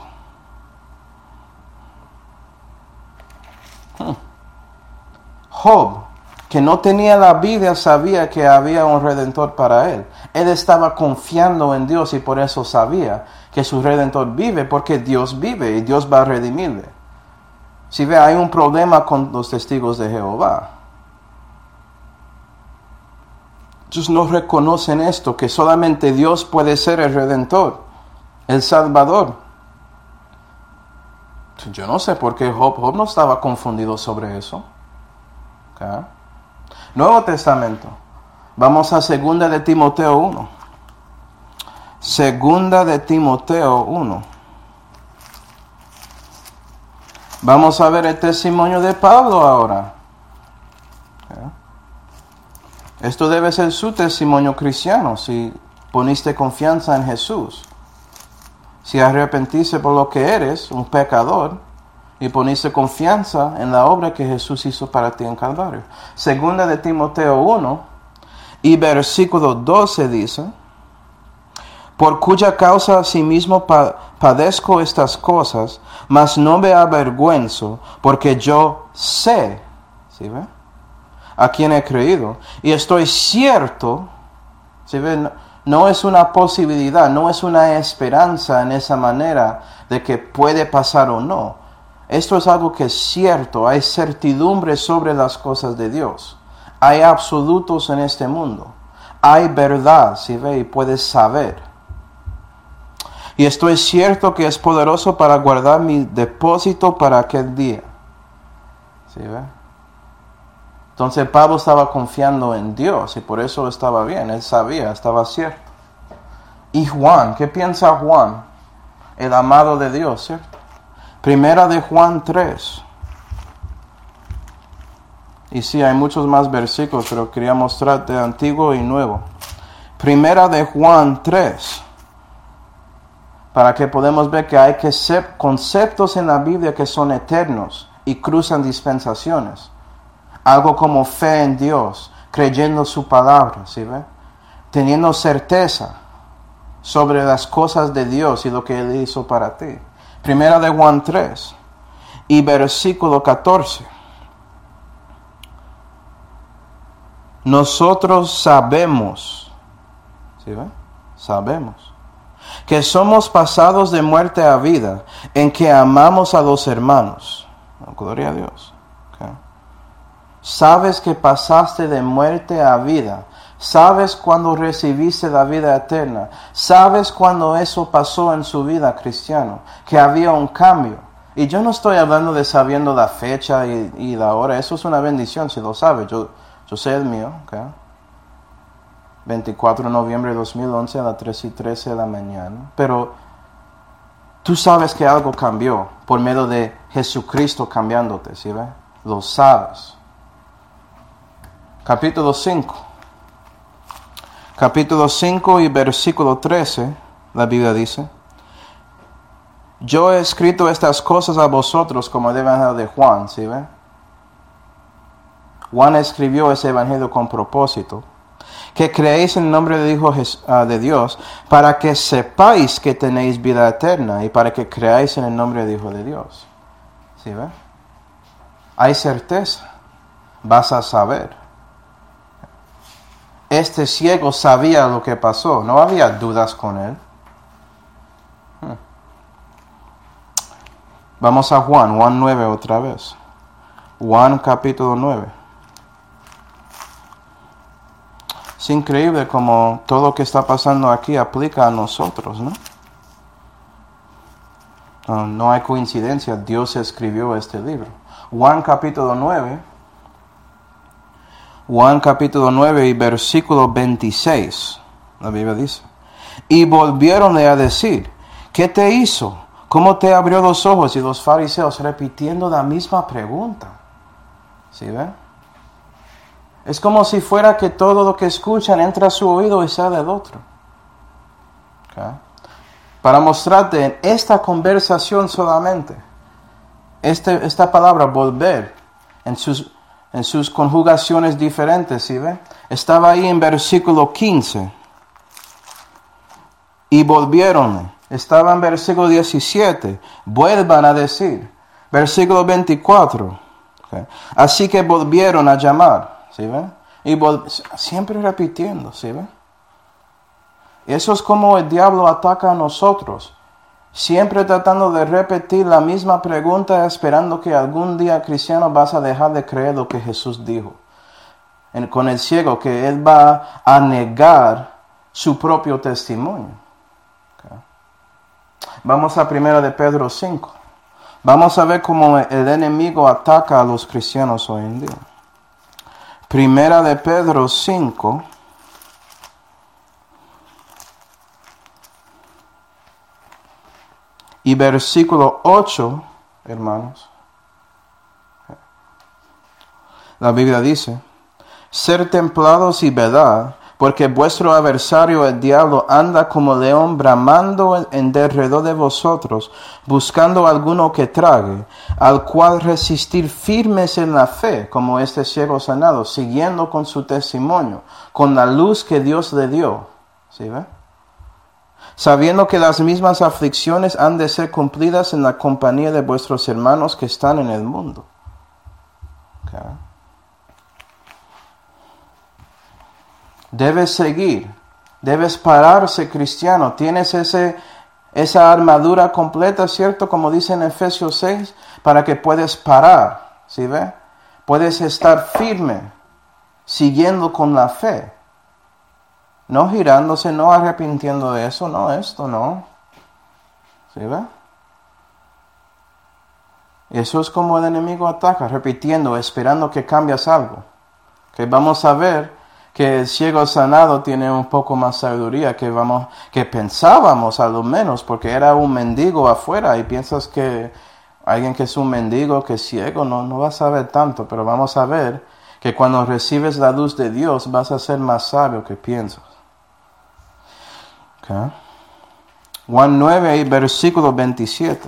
Hmm. Job, que no tenía la Biblia, sabía que había un Redentor para él. Él estaba confiando en Dios y por eso sabía que su Redentor vive, porque Dios vive y Dios va a redimirle. Si ve, hay un problema con los testigos de Jehová. Ellos no reconocen esto, que solamente Dios puede ser el Redentor, el Salvador. Yo no sé por qué Job, Job no estaba confundido sobre eso. ¿Okay? Nuevo Testamento. Vamos a segunda de Timoteo uno. Segunda de Timoteo uno. Vamos a ver el testimonio de Pablo ahora. Esto debe ser su testimonio cristiano, si poniste confianza en Jesús. Si arrepentiste por lo que eres, un pecador, y poniste confianza en la obra que Jesús hizo para ti en Calvario. Segunda de Timoteo uno y versículo doce dice: por cuya causa asimismo pa- padezco estas cosas, mas no me avergüenzo, porque yo sé, ¿sí ve?, a quien he creído, y estoy cierto, ¿sí ve?, no, no es una posibilidad, no es una esperanza en esa manera de que puede pasar o no. Esto es algo que es cierto, hay certidumbre sobre las cosas de Dios. Hay absolutos en este mundo. Hay verdad, ¿sí ve?, y puedes saber. Y estoy cierto que es poderoso para guardar mi depósito para aquel día. ¿Sí ve? Entonces Pablo estaba confiando en Dios y por eso estaba bien, él sabía, estaba cierto. Y Juan, ¿qué piensa Juan? El amado de Dios, ¿cierto? Primera de Juan tres. Y sí, hay muchos más versículos, pero quería mostrarte antiguo y nuevo. Primera de Juan tres. Para que podamos ver que hay conceptos en la Biblia que son eternos y cruzan dispensaciones. Algo como fe en Dios, creyendo su palabra, ¿sí ve? Teniendo certeza sobre las cosas de Dios y lo que Él hizo para ti. Primera de Juan tres y versículo catorce. Nosotros sabemos, ¿sí ve? Sabemos que somos pasados de muerte a vida, en que amamos a los hermanos. Oh, gloria a Dios. Okay. Sabes que pasaste de muerte a vida. Sabes cuando recibiste la vida eterna. Sabes cuando eso pasó en su vida, cristiano, que había un cambio. Y yo no estoy hablando de sabiendo la fecha y, y la hora. Eso es una bendición, si lo sabes. Yo, yo sé el mío. Okay. veinticuatro de noviembre de dos mil once a las tres y trece de la mañana. Pero tú sabes que algo cambió por medio de Jesucristo cambiándote, ¿sí ve? Lo sabes. Capítulo cinco. Capítulo cinco y versículo trece, la Biblia dice: yo he escrito estas cosas a vosotros como el evangelio de Juan, ¿sí ve? Juan escribió ese evangelio con propósito. Que creéis en el nombre del Hijo de Dios, para que sepáis que tenéis vida eterna, y para que creáis en el nombre del Hijo de Dios. ¿Sí ve? Hay certeza. Vas a saber. Este ciego sabía lo que pasó. No había dudas con él. Hmm. Vamos a Juan, Juan nueve otra vez. Juan capítulo nueve. Es increíble como todo lo que está pasando aquí aplica a nosotros, ¿no? No, no hay coincidencia, Dios escribió este libro. Juan capítulo nueve. Juan capítulo nueve y versículo veintiséis. La Biblia dice: y volvieronle a decir: ¿qué te hizo? ¿Cómo te abrió los ojos? Y los fariseos repitiendo la misma pregunta. ¿Sí ven? Es como si fuera que todo lo que escuchan entra a su oído y sale del otro. Okay. Para mostrarte en esta conversación solamente, este, esta palabra volver, en sus, en sus conjugaciones diferentes, ¿sí ve? Estaba ahí en versículo quince. Y volvieron. Estaba en versículo diecisiete. Vuelvan a decir. Versículo veinticuatro. Okay. Así que volvieron a llamar. ¿Sí ven? Y vol- siempre repitiendo, ¿sí ven? Eso es como el diablo ataca a nosotros. Siempre tratando de repetir la misma pregunta, esperando que algún día, cristiano, vas a dejar de creer lo que Jesús dijo. En, con el ciego, que él va a negar su propio testimonio. Okay. Vamos a primera de Pedro cinco. Vamos a ver cómo el enemigo ataca a los cristianos hoy en día. Primera de Pedro cinco y versículo ocho, hermanos. La Biblia dice, ser templados y velad, porque vuestro adversario el diablo anda como león bramando en derredor de vosotros, buscando alguno que trague, al cual resistir firmes en la fe, como este ciego sanado, siguiendo con su testimonio, con la luz que Dios le dio. ¿Sí ve? Sabiendo que las mismas aflicciones han de ser cumplidas en la compañía de vuestros hermanos que están en el mundo. Okay. Debes seguir, debes pararse, cristiano. Tienes ese, esa armadura completa, ¿cierto? Como dice en Efesios seis, para que puedas parar, ¿sí ve? Puedes estar firme, siguiendo con la fe. No girándose, no arrepintiendo de eso, no, esto no. ¿Sí ve? Eso es como el enemigo ataca, repitiendo, esperando que cambies algo. Que vamos a ver que el ciego sanado tiene un poco más sabiduría que vamos, que pensábamos a lo menos, porque era un mendigo afuera y piensas que alguien que es un mendigo, que es ciego, no, no va a saber tanto, pero vamos a ver que cuando recibes la luz de Dios vas a ser más sabio que piensas. Okay. Juan nueve, versículo veintisiete.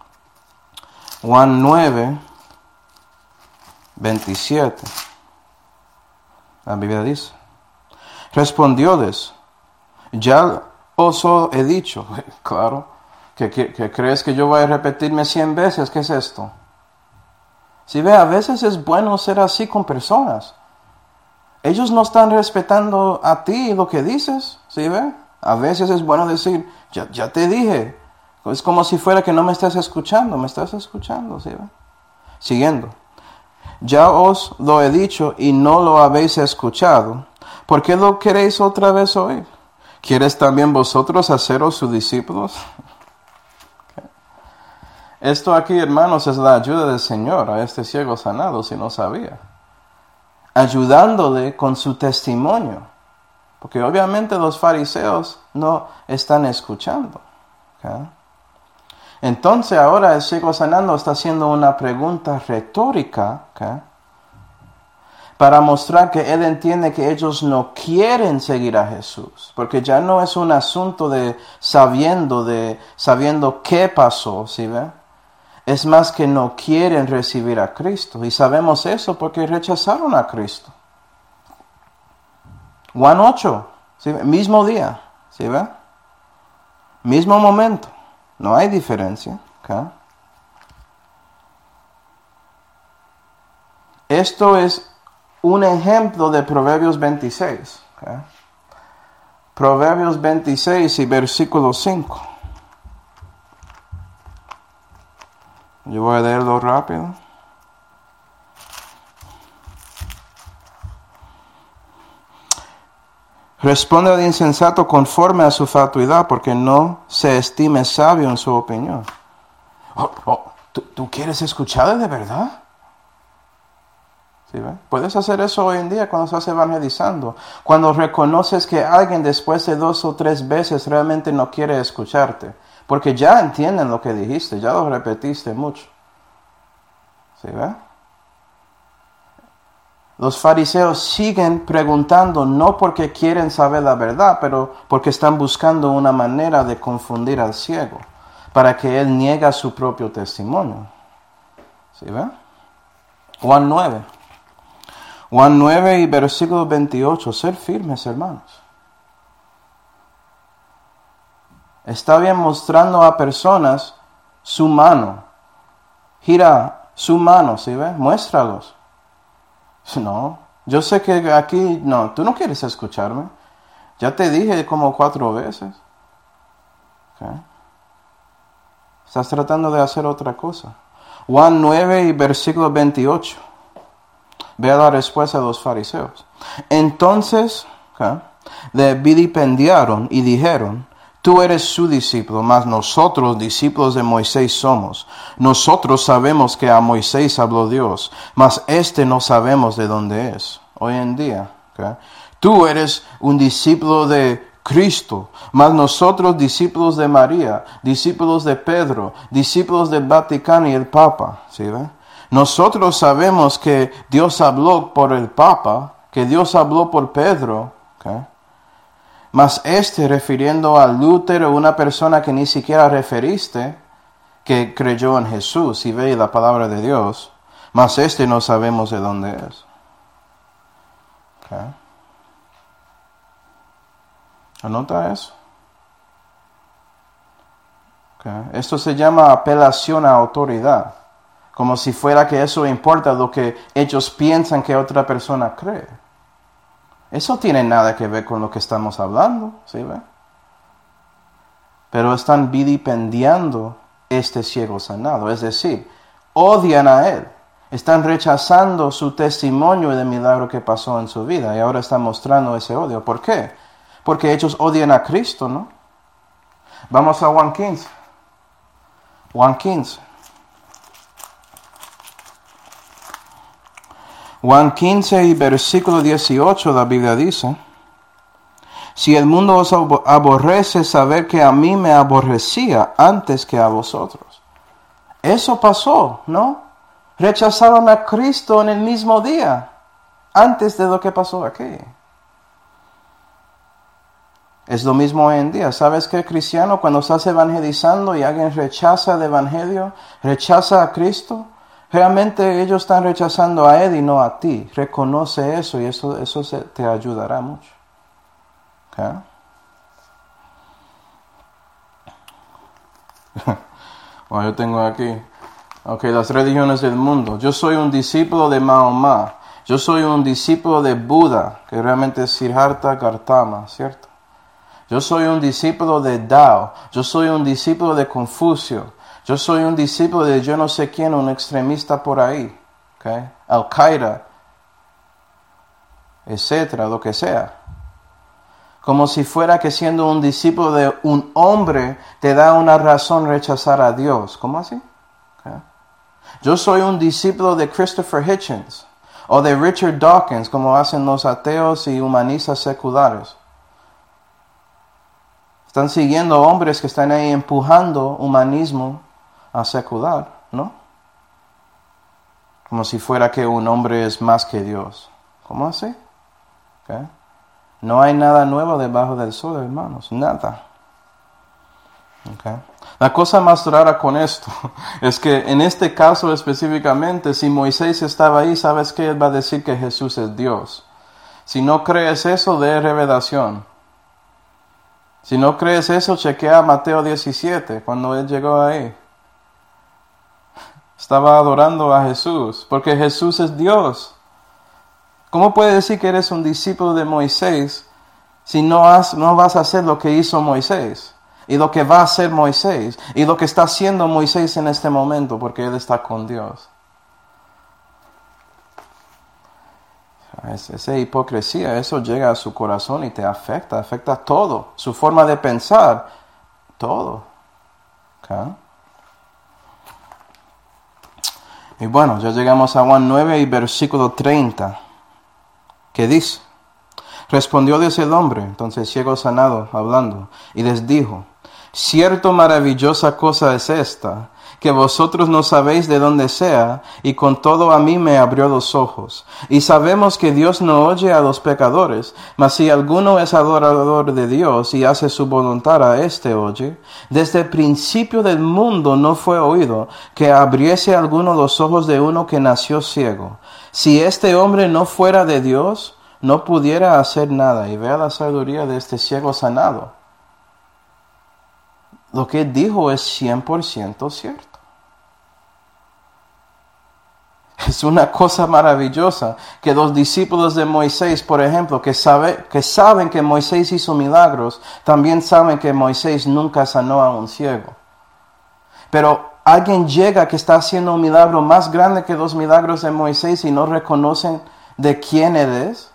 Juan nueve, veintisiete. La Biblia dice, respondióles, ya os he dicho. Claro, que, que, que crees que yo voy a repetirme cien veces. ¿Qué es esto? Si ve, a veces es bueno ser así con personas. Ellos no están respetando a ti lo que dices. ¿Sí ve? A veces es bueno decir, ya, ya te dije. Es como si fuera que no me estás escuchando. Me estás escuchando. ¿Sí ve? Siguiendo. Ya os lo he dicho y no lo habéis escuchado. ¿Por qué lo queréis otra vez oír? ¿Quieres también vosotros haceros sus discípulos? Okay. Esto aquí, hermanos, es la ayuda del Señor a este ciego sanado, si no sabía. Ayudándole con su testimonio. Porque obviamente los fariseos no están escuchando. Okay. Entonces ahora el ciego sanando está haciendo una pregunta retórica, ¿okay? Para mostrar que él entiende que ellos no quieren seguir a Jesús, porque ya no es un asunto de sabiendo, de sabiendo qué pasó, ¿sí ve? Es más que no quieren recibir a Cristo, y sabemos eso porque rechazaron a Cristo. Juan ocho, ¿sí ve? Mismo día, ¿sí ve? Mismo momento. No hay diferencia. ¿Okay? Esto es un ejemplo de Proverbios veintiséis. ¿Okay? Proverbios veintiséis y versículo cinco. Yo voy a leerlo rápido. Responde al insensato conforme a su fatuidad, porque no se estime sabio en su opinión. Oh, oh, ¿tú, ¿Tú quieres escuchar de verdad? ¿Sí, ve? Puedes hacer eso hoy en día cuando estás evangelizando. Cuando reconoces que alguien después de dos o tres veces realmente no quiere escucharte. Porque ya entienden lo que dijiste, ya lo repetiste mucho. ¿Sí, ve? Los fariseos siguen preguntando no porque quieren saber la verdad, pero porque están buscando una manera de confundir al ciego, para que él niegue su propio testimonio. ¿Sí ve? Juan nueve. Juan nueve y versículo veintiocho. Ser firmes, hermanos. Está bien mostrando a personas su mano. Gira su mano, ¿sí ve? Muéstralos. No, yo sé que aquí, no, tú no quieres escucharme. Ya te dije como cuatro veces. Okay. Estás tratando de hacer otra cosa. Juan nueve y versículo veintiocho. Vea la respuesta de los fariseos. Entonces, okay, le vilipendiaron y dijeron, tú eres su discípulo, mas nosotros discípulos de Moisés somos. Nosotros sabemos que a Moisés habló Dios, mas este no sabemos de dónde es. Hoy en día, okay, tú eres un discípulo de Cristo, mas nosotros discípulos de María, discípulos de Pedro, discípulos del Vaticano y el Papa. ¿Sí ve? Nosotros sabemos que Dios habló por el Papa, que Dios habló por Pedro, ¿okay? Mas este, refiriendo a Lutero, una persona que ni siquiera referiste, que creyó en Jesús y ve la palabra de Dios, mas este no sabemos de dónde es. ¿Okay? ¿Anota eso? ¿Okay? Esto se llama apelación a autoridad, como si fuera que eso importa lo que ellos piensan que otra persona cree. Eso tiene nada que ver con lo que estamos hablando, ¿sí ve? Pero están vilipendiando este ciego sanado, es decir, odian a él, están rechazando su testimonio del milagro que pasó en su vida y ahora están mostrando ese odio. ¿Por qué? Porque ellos odian a Cristo, ¿no? Vamos a Juan quince. Juan quince. Juan quince y versículo dieciocho, la Biblia dice: si el mundo os aborrece, saber que a mí me aborrecía antes que a vosotros. Eso pasó, ¿no? Rechazaron a Cristo en el mismo día, antes de lo que pasó aquí. Es lo mismo hoy en día. ¿Sabes qué, cristiano? Cuando estás evangelizando y alguien rechaza el evangelio, rechaza a Cristo, realmente ellos están rechazando a Él y no a ti. Reconoce eso y eso, eso se, te ayudará mucho. ¿Okay? Bueno, yo tengo aquí, ok, las religiones del mundo. Yo soy un discípulo de Mahoma. Yo soy un discípulo de Buda, que realmente es Siddhartha Gautama, ¿cierto? Yo soy un discípulo de Tao. Yo soy un discípulo de Confucio. Yo soy un discípulo de yo no sé quién, un extremista por ahí, ¿okay? Al-Qaeda, etcétera, lo que sea. Como si fuera que siendo un discípulo de un hombre te da una razón rechazar a Dios. ¿Cómo así? Okay. Yo soy un discípulo de Christopher Hitchens o de Richard Dawkins, como hacen los ateos y humanistas seculares. Están siguiendo hombres que están ahí empujando humanismo a secular, ¿no? Como si fuera que un hombre es más que Dios. ¿Cómo así? Okay. No hay nada nuevo debajo del sol, hermanos. Nada. Okay. La cosa más rara con esto es que en este caso específicamente, si Moisés estaba ahí, ¿sabes qué? Él va a decir que Jesús es Dios. Si no crees eso, lee Revelación. Si no crees eso, chequea Mateo diecisiete, cuando él llegó ahí. Estaba adorando a Jesús, porque Jesús es Dios. ¿Cómo puedes decir que eres un discípulo de Moisés si no, has, no vas a hacer lo que hizo Moisés? Y lo que va a hacer Moisés. Y lo que está haciendo Moisés en este momento, porque él está con Dios. Es, esa hipocresía, eso llega a su corazón y te afecta. Afecta todo. Su forma de pensar. Todo. ¿Okay? Y bueno, ya llegamos a Juan nueve y versículo treinta. ¿Qué dice? Respondióles el hombre, entonces ciego sanado, hablando, y les dijo: cierto maravillosa cosa es esta, que vosotros no sabéis de dónde sea, y con todo a mí me abrió los ojos. Y sabemos que Dios no oye a los pecadores, mas si alguno es adorador de Dios y hace su voluntad, a éste oye. Desde el principio del mundo no fue oído que abriese alguno los ojos de uno que nació ciego. Si este hombre no fuera de Dios, no pudiera hacer nada. Y vea la sabiduría de este ciego sanado. Lo que él dijo es cien por ciento cierto. Es una cosa maravillosa que los discípulos de Moisés, por ejemplo, que, sabe, que saben que Moisés hizo milagros, también saben que Moisés nunca sanó a un ciego. Pero alguien llega que está haciendo un milagro más grande que los milagros de Moisés y no reconocen de quién él es.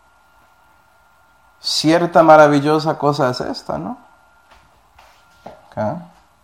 Cierta maravillosa cosa es esta, ¿no? Okay.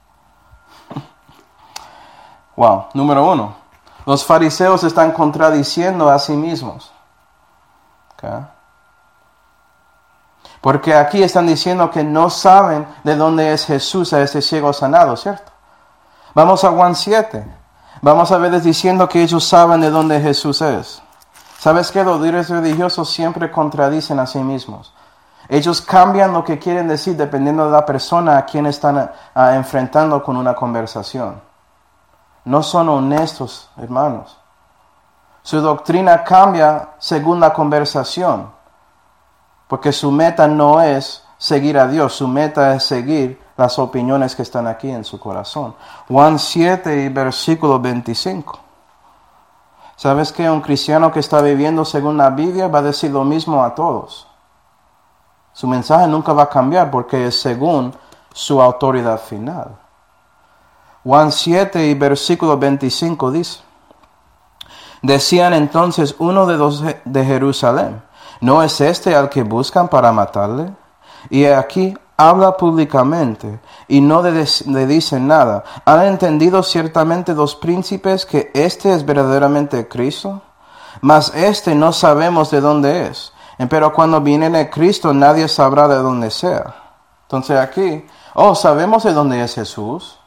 Wow, número uno. Los fariseos están contradiciendo a sí mismos. Okay. Porque aquí están diciendo que no saben de dónde es Jesús a este ciego sanado, ¿cierto? Vamos a Juan siete. Vamos a ver diciendo que ellos saben de dónde Jesús es. ¿Sabes qué? Los líderes religiosos siempre contradicen a sí mismos. Ellos cambian lo que quieren decir dependiendo de la persona a quien están a, a, enfrentando con una conversación. No son honestos, hermanos. Su doctrina cambia según la conversación, porque su meta no es seguir a Dios, su meta es seguir las opiniones que están aquí en su corazón. Juan siete y versículo veinticinco. ¿Sabes que un cristiano que está viviendo según la Biblia va a decir lo mismo a todos? Su mensaje nunca va a cambiar porque es según su autoridad final. Juan siete y versículo veinticinco dice: decían entonces uno de los de Jerusalén: ¿no es este al que buscan para matarle? Y aquí habla públicamente y no le dicen nada. ¿Han entendido ciertamente los príncipes que este es verdaderamente Cristo? Mas este no sabemos de dónde es. Pero cuando viene el Cristo nadie sabrá de dónde sea. Entonces aquí, oh, sabemos de dónde es Jesús.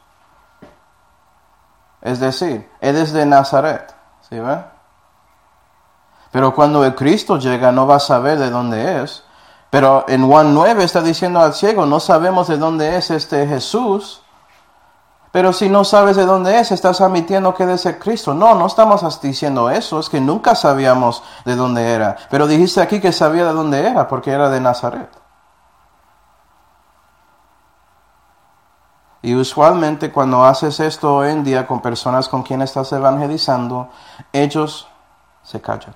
Es decir, Él es de Nazaret. ¿Sí ve? Pero cuando el Cristo llega no va a saber de dónde es. Pero en Juan nueve está diciendo al ciego: no sabemos de dónde es este Jesús. Pero si no sabes de dónde es, estás admitiendo que es el Cristo. No, no estamos diciendo eso, es que nunca sabíamos de dónde era. Pero dijiste aquí que sabía de dónde era, porque era de Nazaret. Y usualmente cuando haces esto hoy en día con personas con quienes estás evangelizando, ellos se callan.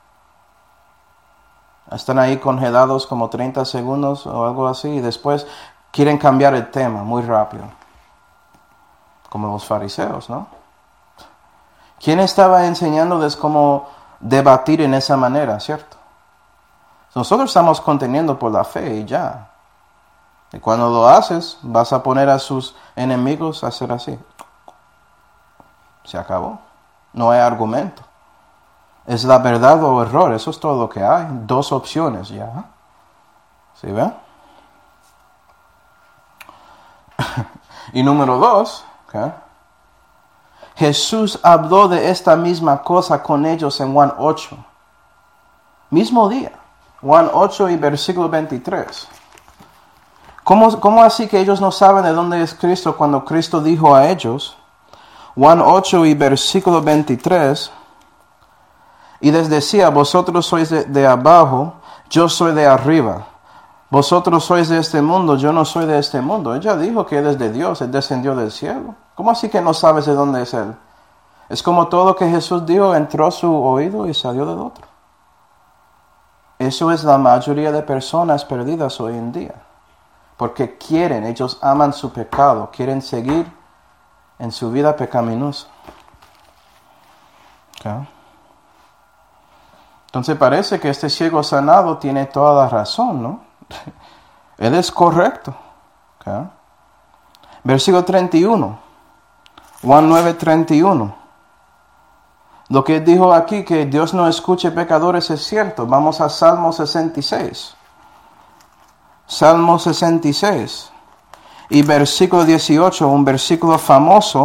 Están ahí congelados como treinta segundos o algo así y después quieren cambiar el tema muy rápido. Como los fariseos, ¿no? ¿Quién estaba enseñándoles cómo debatir en esa manera, cierto? Nosotros estamos conteniendo por la fe y ya. Y cuando lo haces, vas a poner a sus enemigos a hacer así. Se acabó. No hay argumento. Es la verdad o error, eso es todo lo que hay. Dos opciones ya. ¿Sí ven? Y número dos, ¿okay? Jesús habló de esta misma cosa con ellos en Juan ocho. Mismo día. Juan ocho y versículo veintitrés. ¿Cómo, ¿Cómo así que ellos no saben de dónde es Cristo cuando Cristo dijo a ellos? Juan ocho y versículo veintitrés. Y les decía: vosotros sois de, de abajo, yo soy de arriba. Vosotros sois de este mundo, yo no soy de este mundo. Ella dijo que Él es de Dios, Él descendió del cielo. ¿Cómo así que no sabes de dónde es Él? Es como todo lo que Jesús dijo entró a su oído y salió del otro. Eso es la mayoría de personas perdidas hoy en día. Porque quieren, ellos aman su pecado, quieren seguir en su vida pecaminosa. ¿Okay? Entonces parece que este ciego sanado tiene toda la razón, ¿no? Él es correcto. ¿Okay? Versículo treinta y uno. Juan nueve, treinta y uno. Lo que dijo aquí, que Dios no escuche pecadores, es cierto. Vamos a Salmo sesenta y seis. Salmo sesenta y seis. Y versículo dieciocho, un versículo famoso.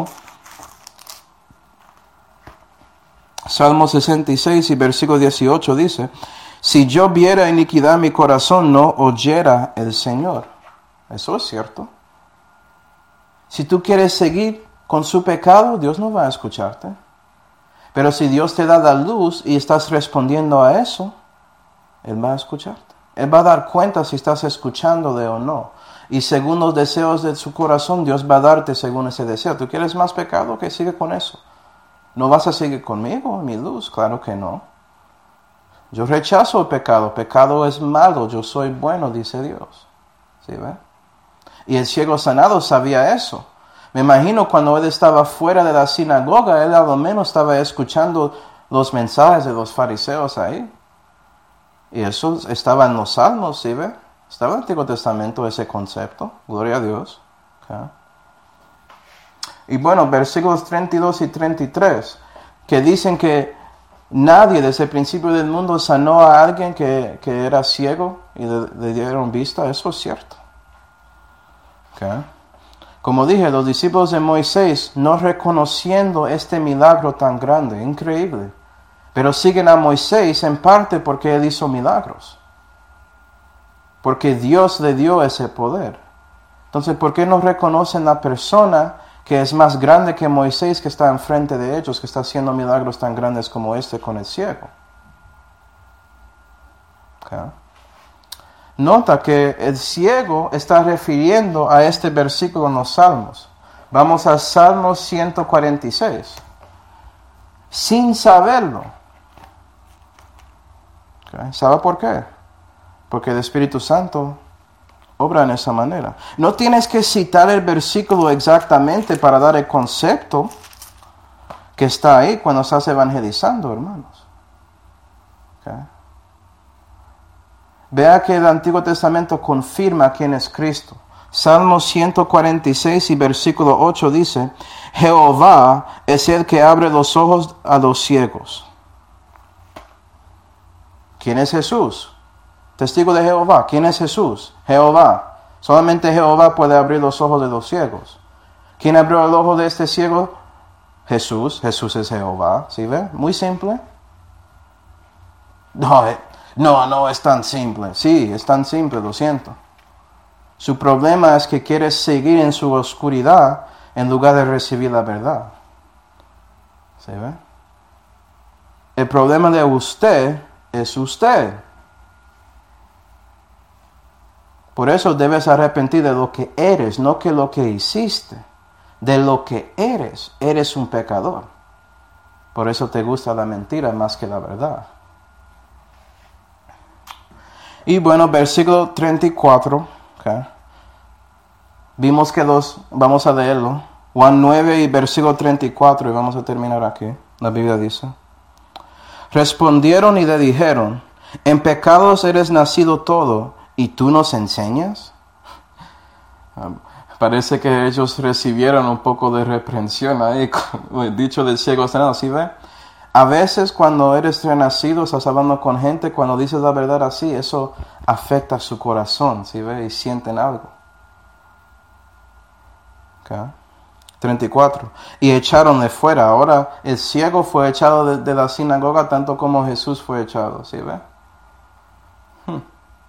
Salmo sesenta y seis y versículo dieciocho dice: si yo viera iniquidad en mi corazón, no oyera el Señor. Eso es cierto. Si tú quieres seguir con su pecado, Dios no va a escucharte. Pero si Dios te da la luz y estás respondiendo a eso, Él va a escucharte. Él va a dar cuenta si estás escuchándole o no. Y según los deseos de su corazón, Dios va a darte según ese deseo. ¿Tú quieres más pecado? Que sigue con eso. ¿No vas a seguir conmigo, mi luz? Claro que no. Yo rechazo el pecado. Pecado es malo, yo soy bueno, dice Dios. ¿Sí ve? Y el ciego sanado sabía eso. Me imagino cuando él estaba fuera de la sinagoga, él a lo menos estaba escuchando los mensajes de los fariseos ahí. Y eso estaba en los salmos, ¿sí ve? Estaba en el Antiguo Testamento ese concepto. Gloria a Dios. Okay. Y bueno, versículos treinta y dos y treinta y tres, que dicen que Nadie desde el principio del mundo sanó a alguien que, que era ciego y le, le dieron vista. Eso es cierto. Okay. Como dije, los discípulos de Moisés no reconociendo este milagro tan grande, increíble, pero siguen a Moisés en parte porque él hizo milagros. Porque Dios le dio ese poder. Entonces, ¿por qué no reconocen la persona que es más grande que Moisés, que está enfrente de ellos, que está haciendo milagros tan grandes como este con el ciego? Okay. Nota que el ciego está refiriendo a este versículo en los Salmos. Vamos a Salmos ciento cuarenta y seis. Sin saberlo. Okay. ¿Sabe por qué? Porque el Espíritu Santo obra en esa manera. No tienes que citar el versículo exactamente para dar el concepto que está ahí cuando estás evangelizando, hermanos. Okay. Vea que el Antiguo Testamento confirma quién es Cristo. Salmo ciento cuarenta y seis y versículo ocho dice: Jehová es el que abre los ojos a los ciegos. ¿Quién es Jesús? Testigo de Jehová. ¿Quién es Jesús? Jehová. Solamente Jehová puede abrir los ojos de los ciegos. ¿Quién abrió el ojo de este ciego? Jesús. Jesús es Jehová. ¿Sí ve? Muy simple. No, no, no es tan simple. Sí, es tan simple, lo siento. Su problema es que quiere seguir en su oscuridad en lugar de recibir la verdad. ¿Sí ve? El problema de usted es usted. Por eso debes arrepentir de lo que eres, no que lo que hiciste. De lo que eres, eres un pecador. Por eso te gusta la mentira más que la verdad. Y bueno, versículo treinta y cuatro. Okay. Vimos que los, vamos a leerlo. Juan nueve y versículo treinta y cuatro, y vamos a terminar aquí. La Biblia dice: respondieron y le dijeron: en pecados eres nacido todo, ¿y tú nos enseñas? Um, parece que ellos recibieron un poco de reprensión ahí, con el dicho del ciego sanado, ¿sí ve? A veces cuando eres renacido, estás hablando con gente, cuando dices la verdad así, eso afecta su corazón, ¿sí ve? Y sienten algo. Okay. treinta y cuatro. Y echaronle fuera. Ahora el ciego fue echado de, de la sinagoga tanto como Jesús fue echado, ¿sí ve? Hmm.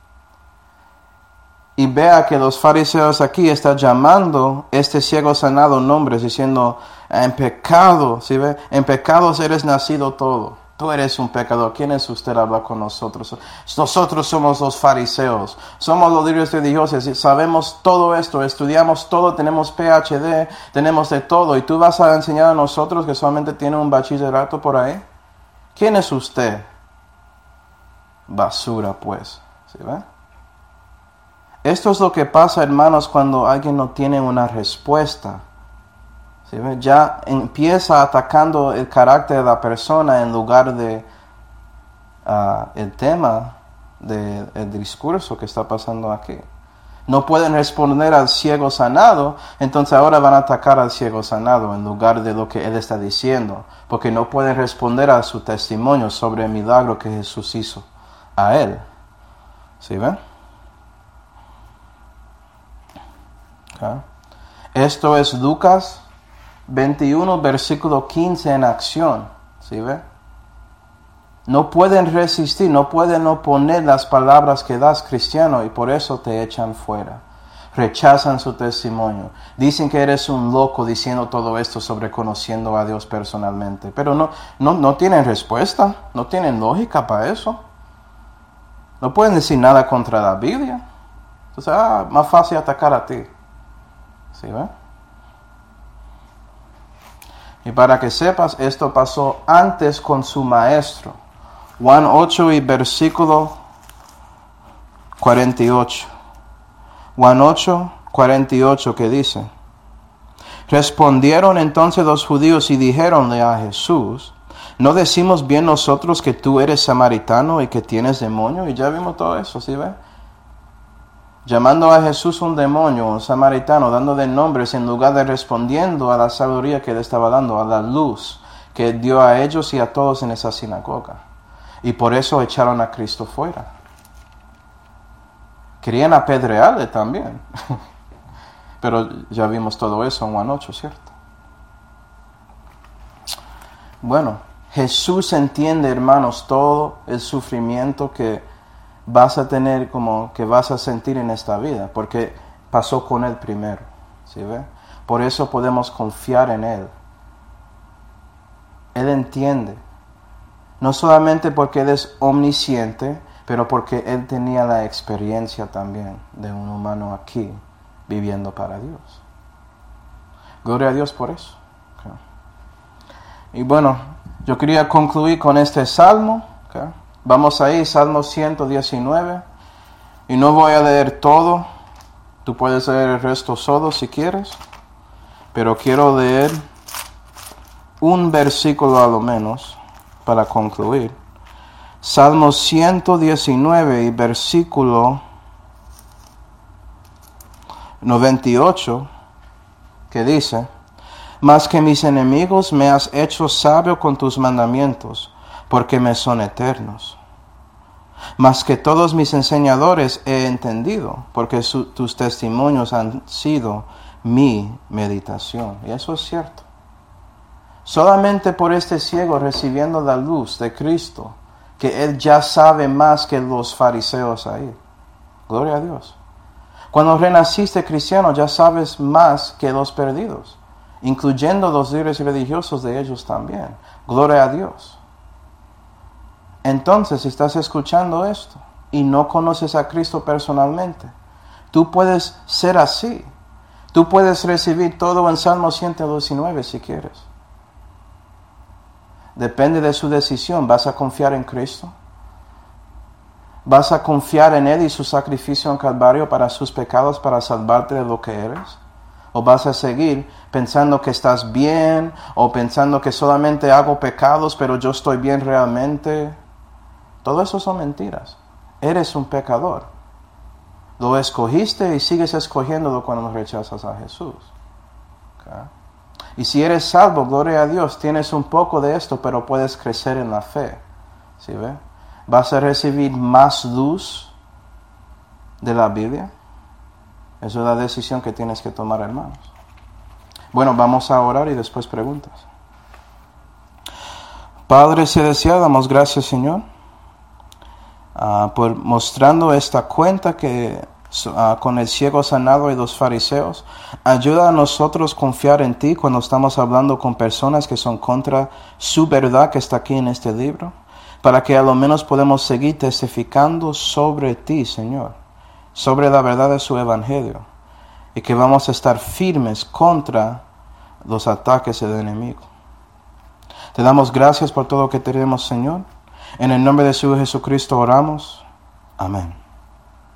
Y vea que los fariseos aquí están llamando este ciego sanado nombres, diciendo: en pecado, ¿sí ve? En pecados eres nacido todo. Tú eres un pecador. ¿Quién es usted a hablar con nosotros? Nosotros somos los fariseos. Somos los líderes religiosos y sabemos todo esto. Estudiamos todo. Tenemos P H D. Tenemos de todo. ¿Y tú vas a enseñar a nosotros que solamente tiene un bachillerato por ahí? ¿Quién es usted? Basura, pues. ¿Sí ve? Esto es lo que pasa, hermanos, cuando alguien no tiene una respuesta. ¿Sí ve? Ya empieza atacando el carácter de la persona en lugar de uh, el tema del de, discurso que está pasando aquí. No pueden responder al ciego sanado, entonces ahora van a atacar al ciego sanado en lugar de lo que él está diciendo, porque no pueden responder a su testimonio sobre el milagro que Jesús hizo a él. ¿Sí ven? Okay. Esto es Lucas veintiuno, versículo quince en acción. ¿Sí ve? No pueden resistir, no pueden oponer las palabras que das, cristiano, y por eso te echan fuera. Rechazan su testimonio. Dicen que eres un loco diciendo todo esto sobre conociendo a Dios personalmente. Pero no, no, no tienen respuesta, no tienen lógica para eso. No pueden decir nada contra la Biblia. Entonces, ah, más fácil atacar a ti. ¿Sí ve? Y para que sepas, esto pasó antes con su maestro. Juan ocho y versículo cuarenta y ocho. Juan ocho, cuarenta y ocho, que dice: respondieron entonces los judíos y dijéronle a Jesús: ¿no decimos bien nosotros que tú eres samaritano y que tienes demonio? Y ya vimos todo eso, ¿sí ve? Llamando a Jesús un demonio, un samaritano, dándole nombres en lugar de respondiendo a la sabiduría que él estaba dando, a la luz que dio a ellos y a todos en esa sinagoga. Y por eso echaron a Cristo fuera. Querían apedrearle también. Pero ya vimos todo eso en Juan ocho, ¿cierto? Bueno, Jesús entiende, hermanos, todo el sufrimiento que vas a tener, como que vas a sentir en esta vida, porque pasó con Él primero, ¿sí ve? Por eso podemos confiar en Él. Él entiende, no solamente porque Él es omnisciente, pero porque Él tenía la experiencia también de un humano aquí, viviendo para Dios. Gloria a Dios por eso. Okay. Y bueno, yo quería concluir con este salmo. Okay. Vamos ahí, Salmo ciento diecinueve. Y no voy a leer todo. Tú puedes leer el resto solo si quieres. Pero quiero leer un versículo a lo menos para concluir. Salmo ciento diecinueve y versículo noventa y ocho, que dice: Mas que mis enemigos me has hecho sabio con tus mandamientos, porque me son eternos. Mas que todos mis enseñadores he entendido, porque su, tus testimonios han sido mi meditación. Y eso es cierto. Solamente por este ciego recibiendo la luz de Cristo, que él ya sabe más que los fariseos ahí. Gloria a Dios. Cuando renaciste cristiano ya sabes más que los perdidos, incluyendo los líderes religiosos de ellos también. Gloria a Dios. Entonces, si estás escuchando esto y no conoces a Cristo personalmente, tú puedes ser así. Tú puedes recibir todo en Salmo ciento diecinueve si quieres. Depende de su decisión. ¿Vas a confiar en Cristo? ¿Vas a confiar en Él y su sacrificio en Calvario para sus pecados, para salvarte de lo que eres? ¿O vas a seguir pensando que estás bien, o pensando que solamente hago pecados, pero yo estoy bien realmente? Todo eso son mentiras. Eres un pecador. Lo escogiste y sigues escogiéndolo cuando rechazas a Jesús. ¿Okay? Y si eres salvo, gloria a Dios, tienes un poco de esto, pero puedes crecer en la fe. ¿Sí ve? Vas a recibir más luz de la Biblia. Esa es la decisión que tienes que tomar, hermanos. Bueno, vamos a orar y después preguntas. Padre celestial, damos gracias, Señor, uh, por mostrando esta cuenta que uh, con el ciego sanado y los fariseos. Ayuda a nosotros confiar en ti cuando estamos hablando con personas que son contra su verdad que está aquí en este libro, para que a lo menos podamos seguir testificando sobre ti, Señor, sobre la verdad de su evangelio, y que vamos a estar firmes contra los ataques del enemigo. Te damos gracias por todo lo que tenemos, Señor. En el nombre de su Jesucristo oramos. Amén.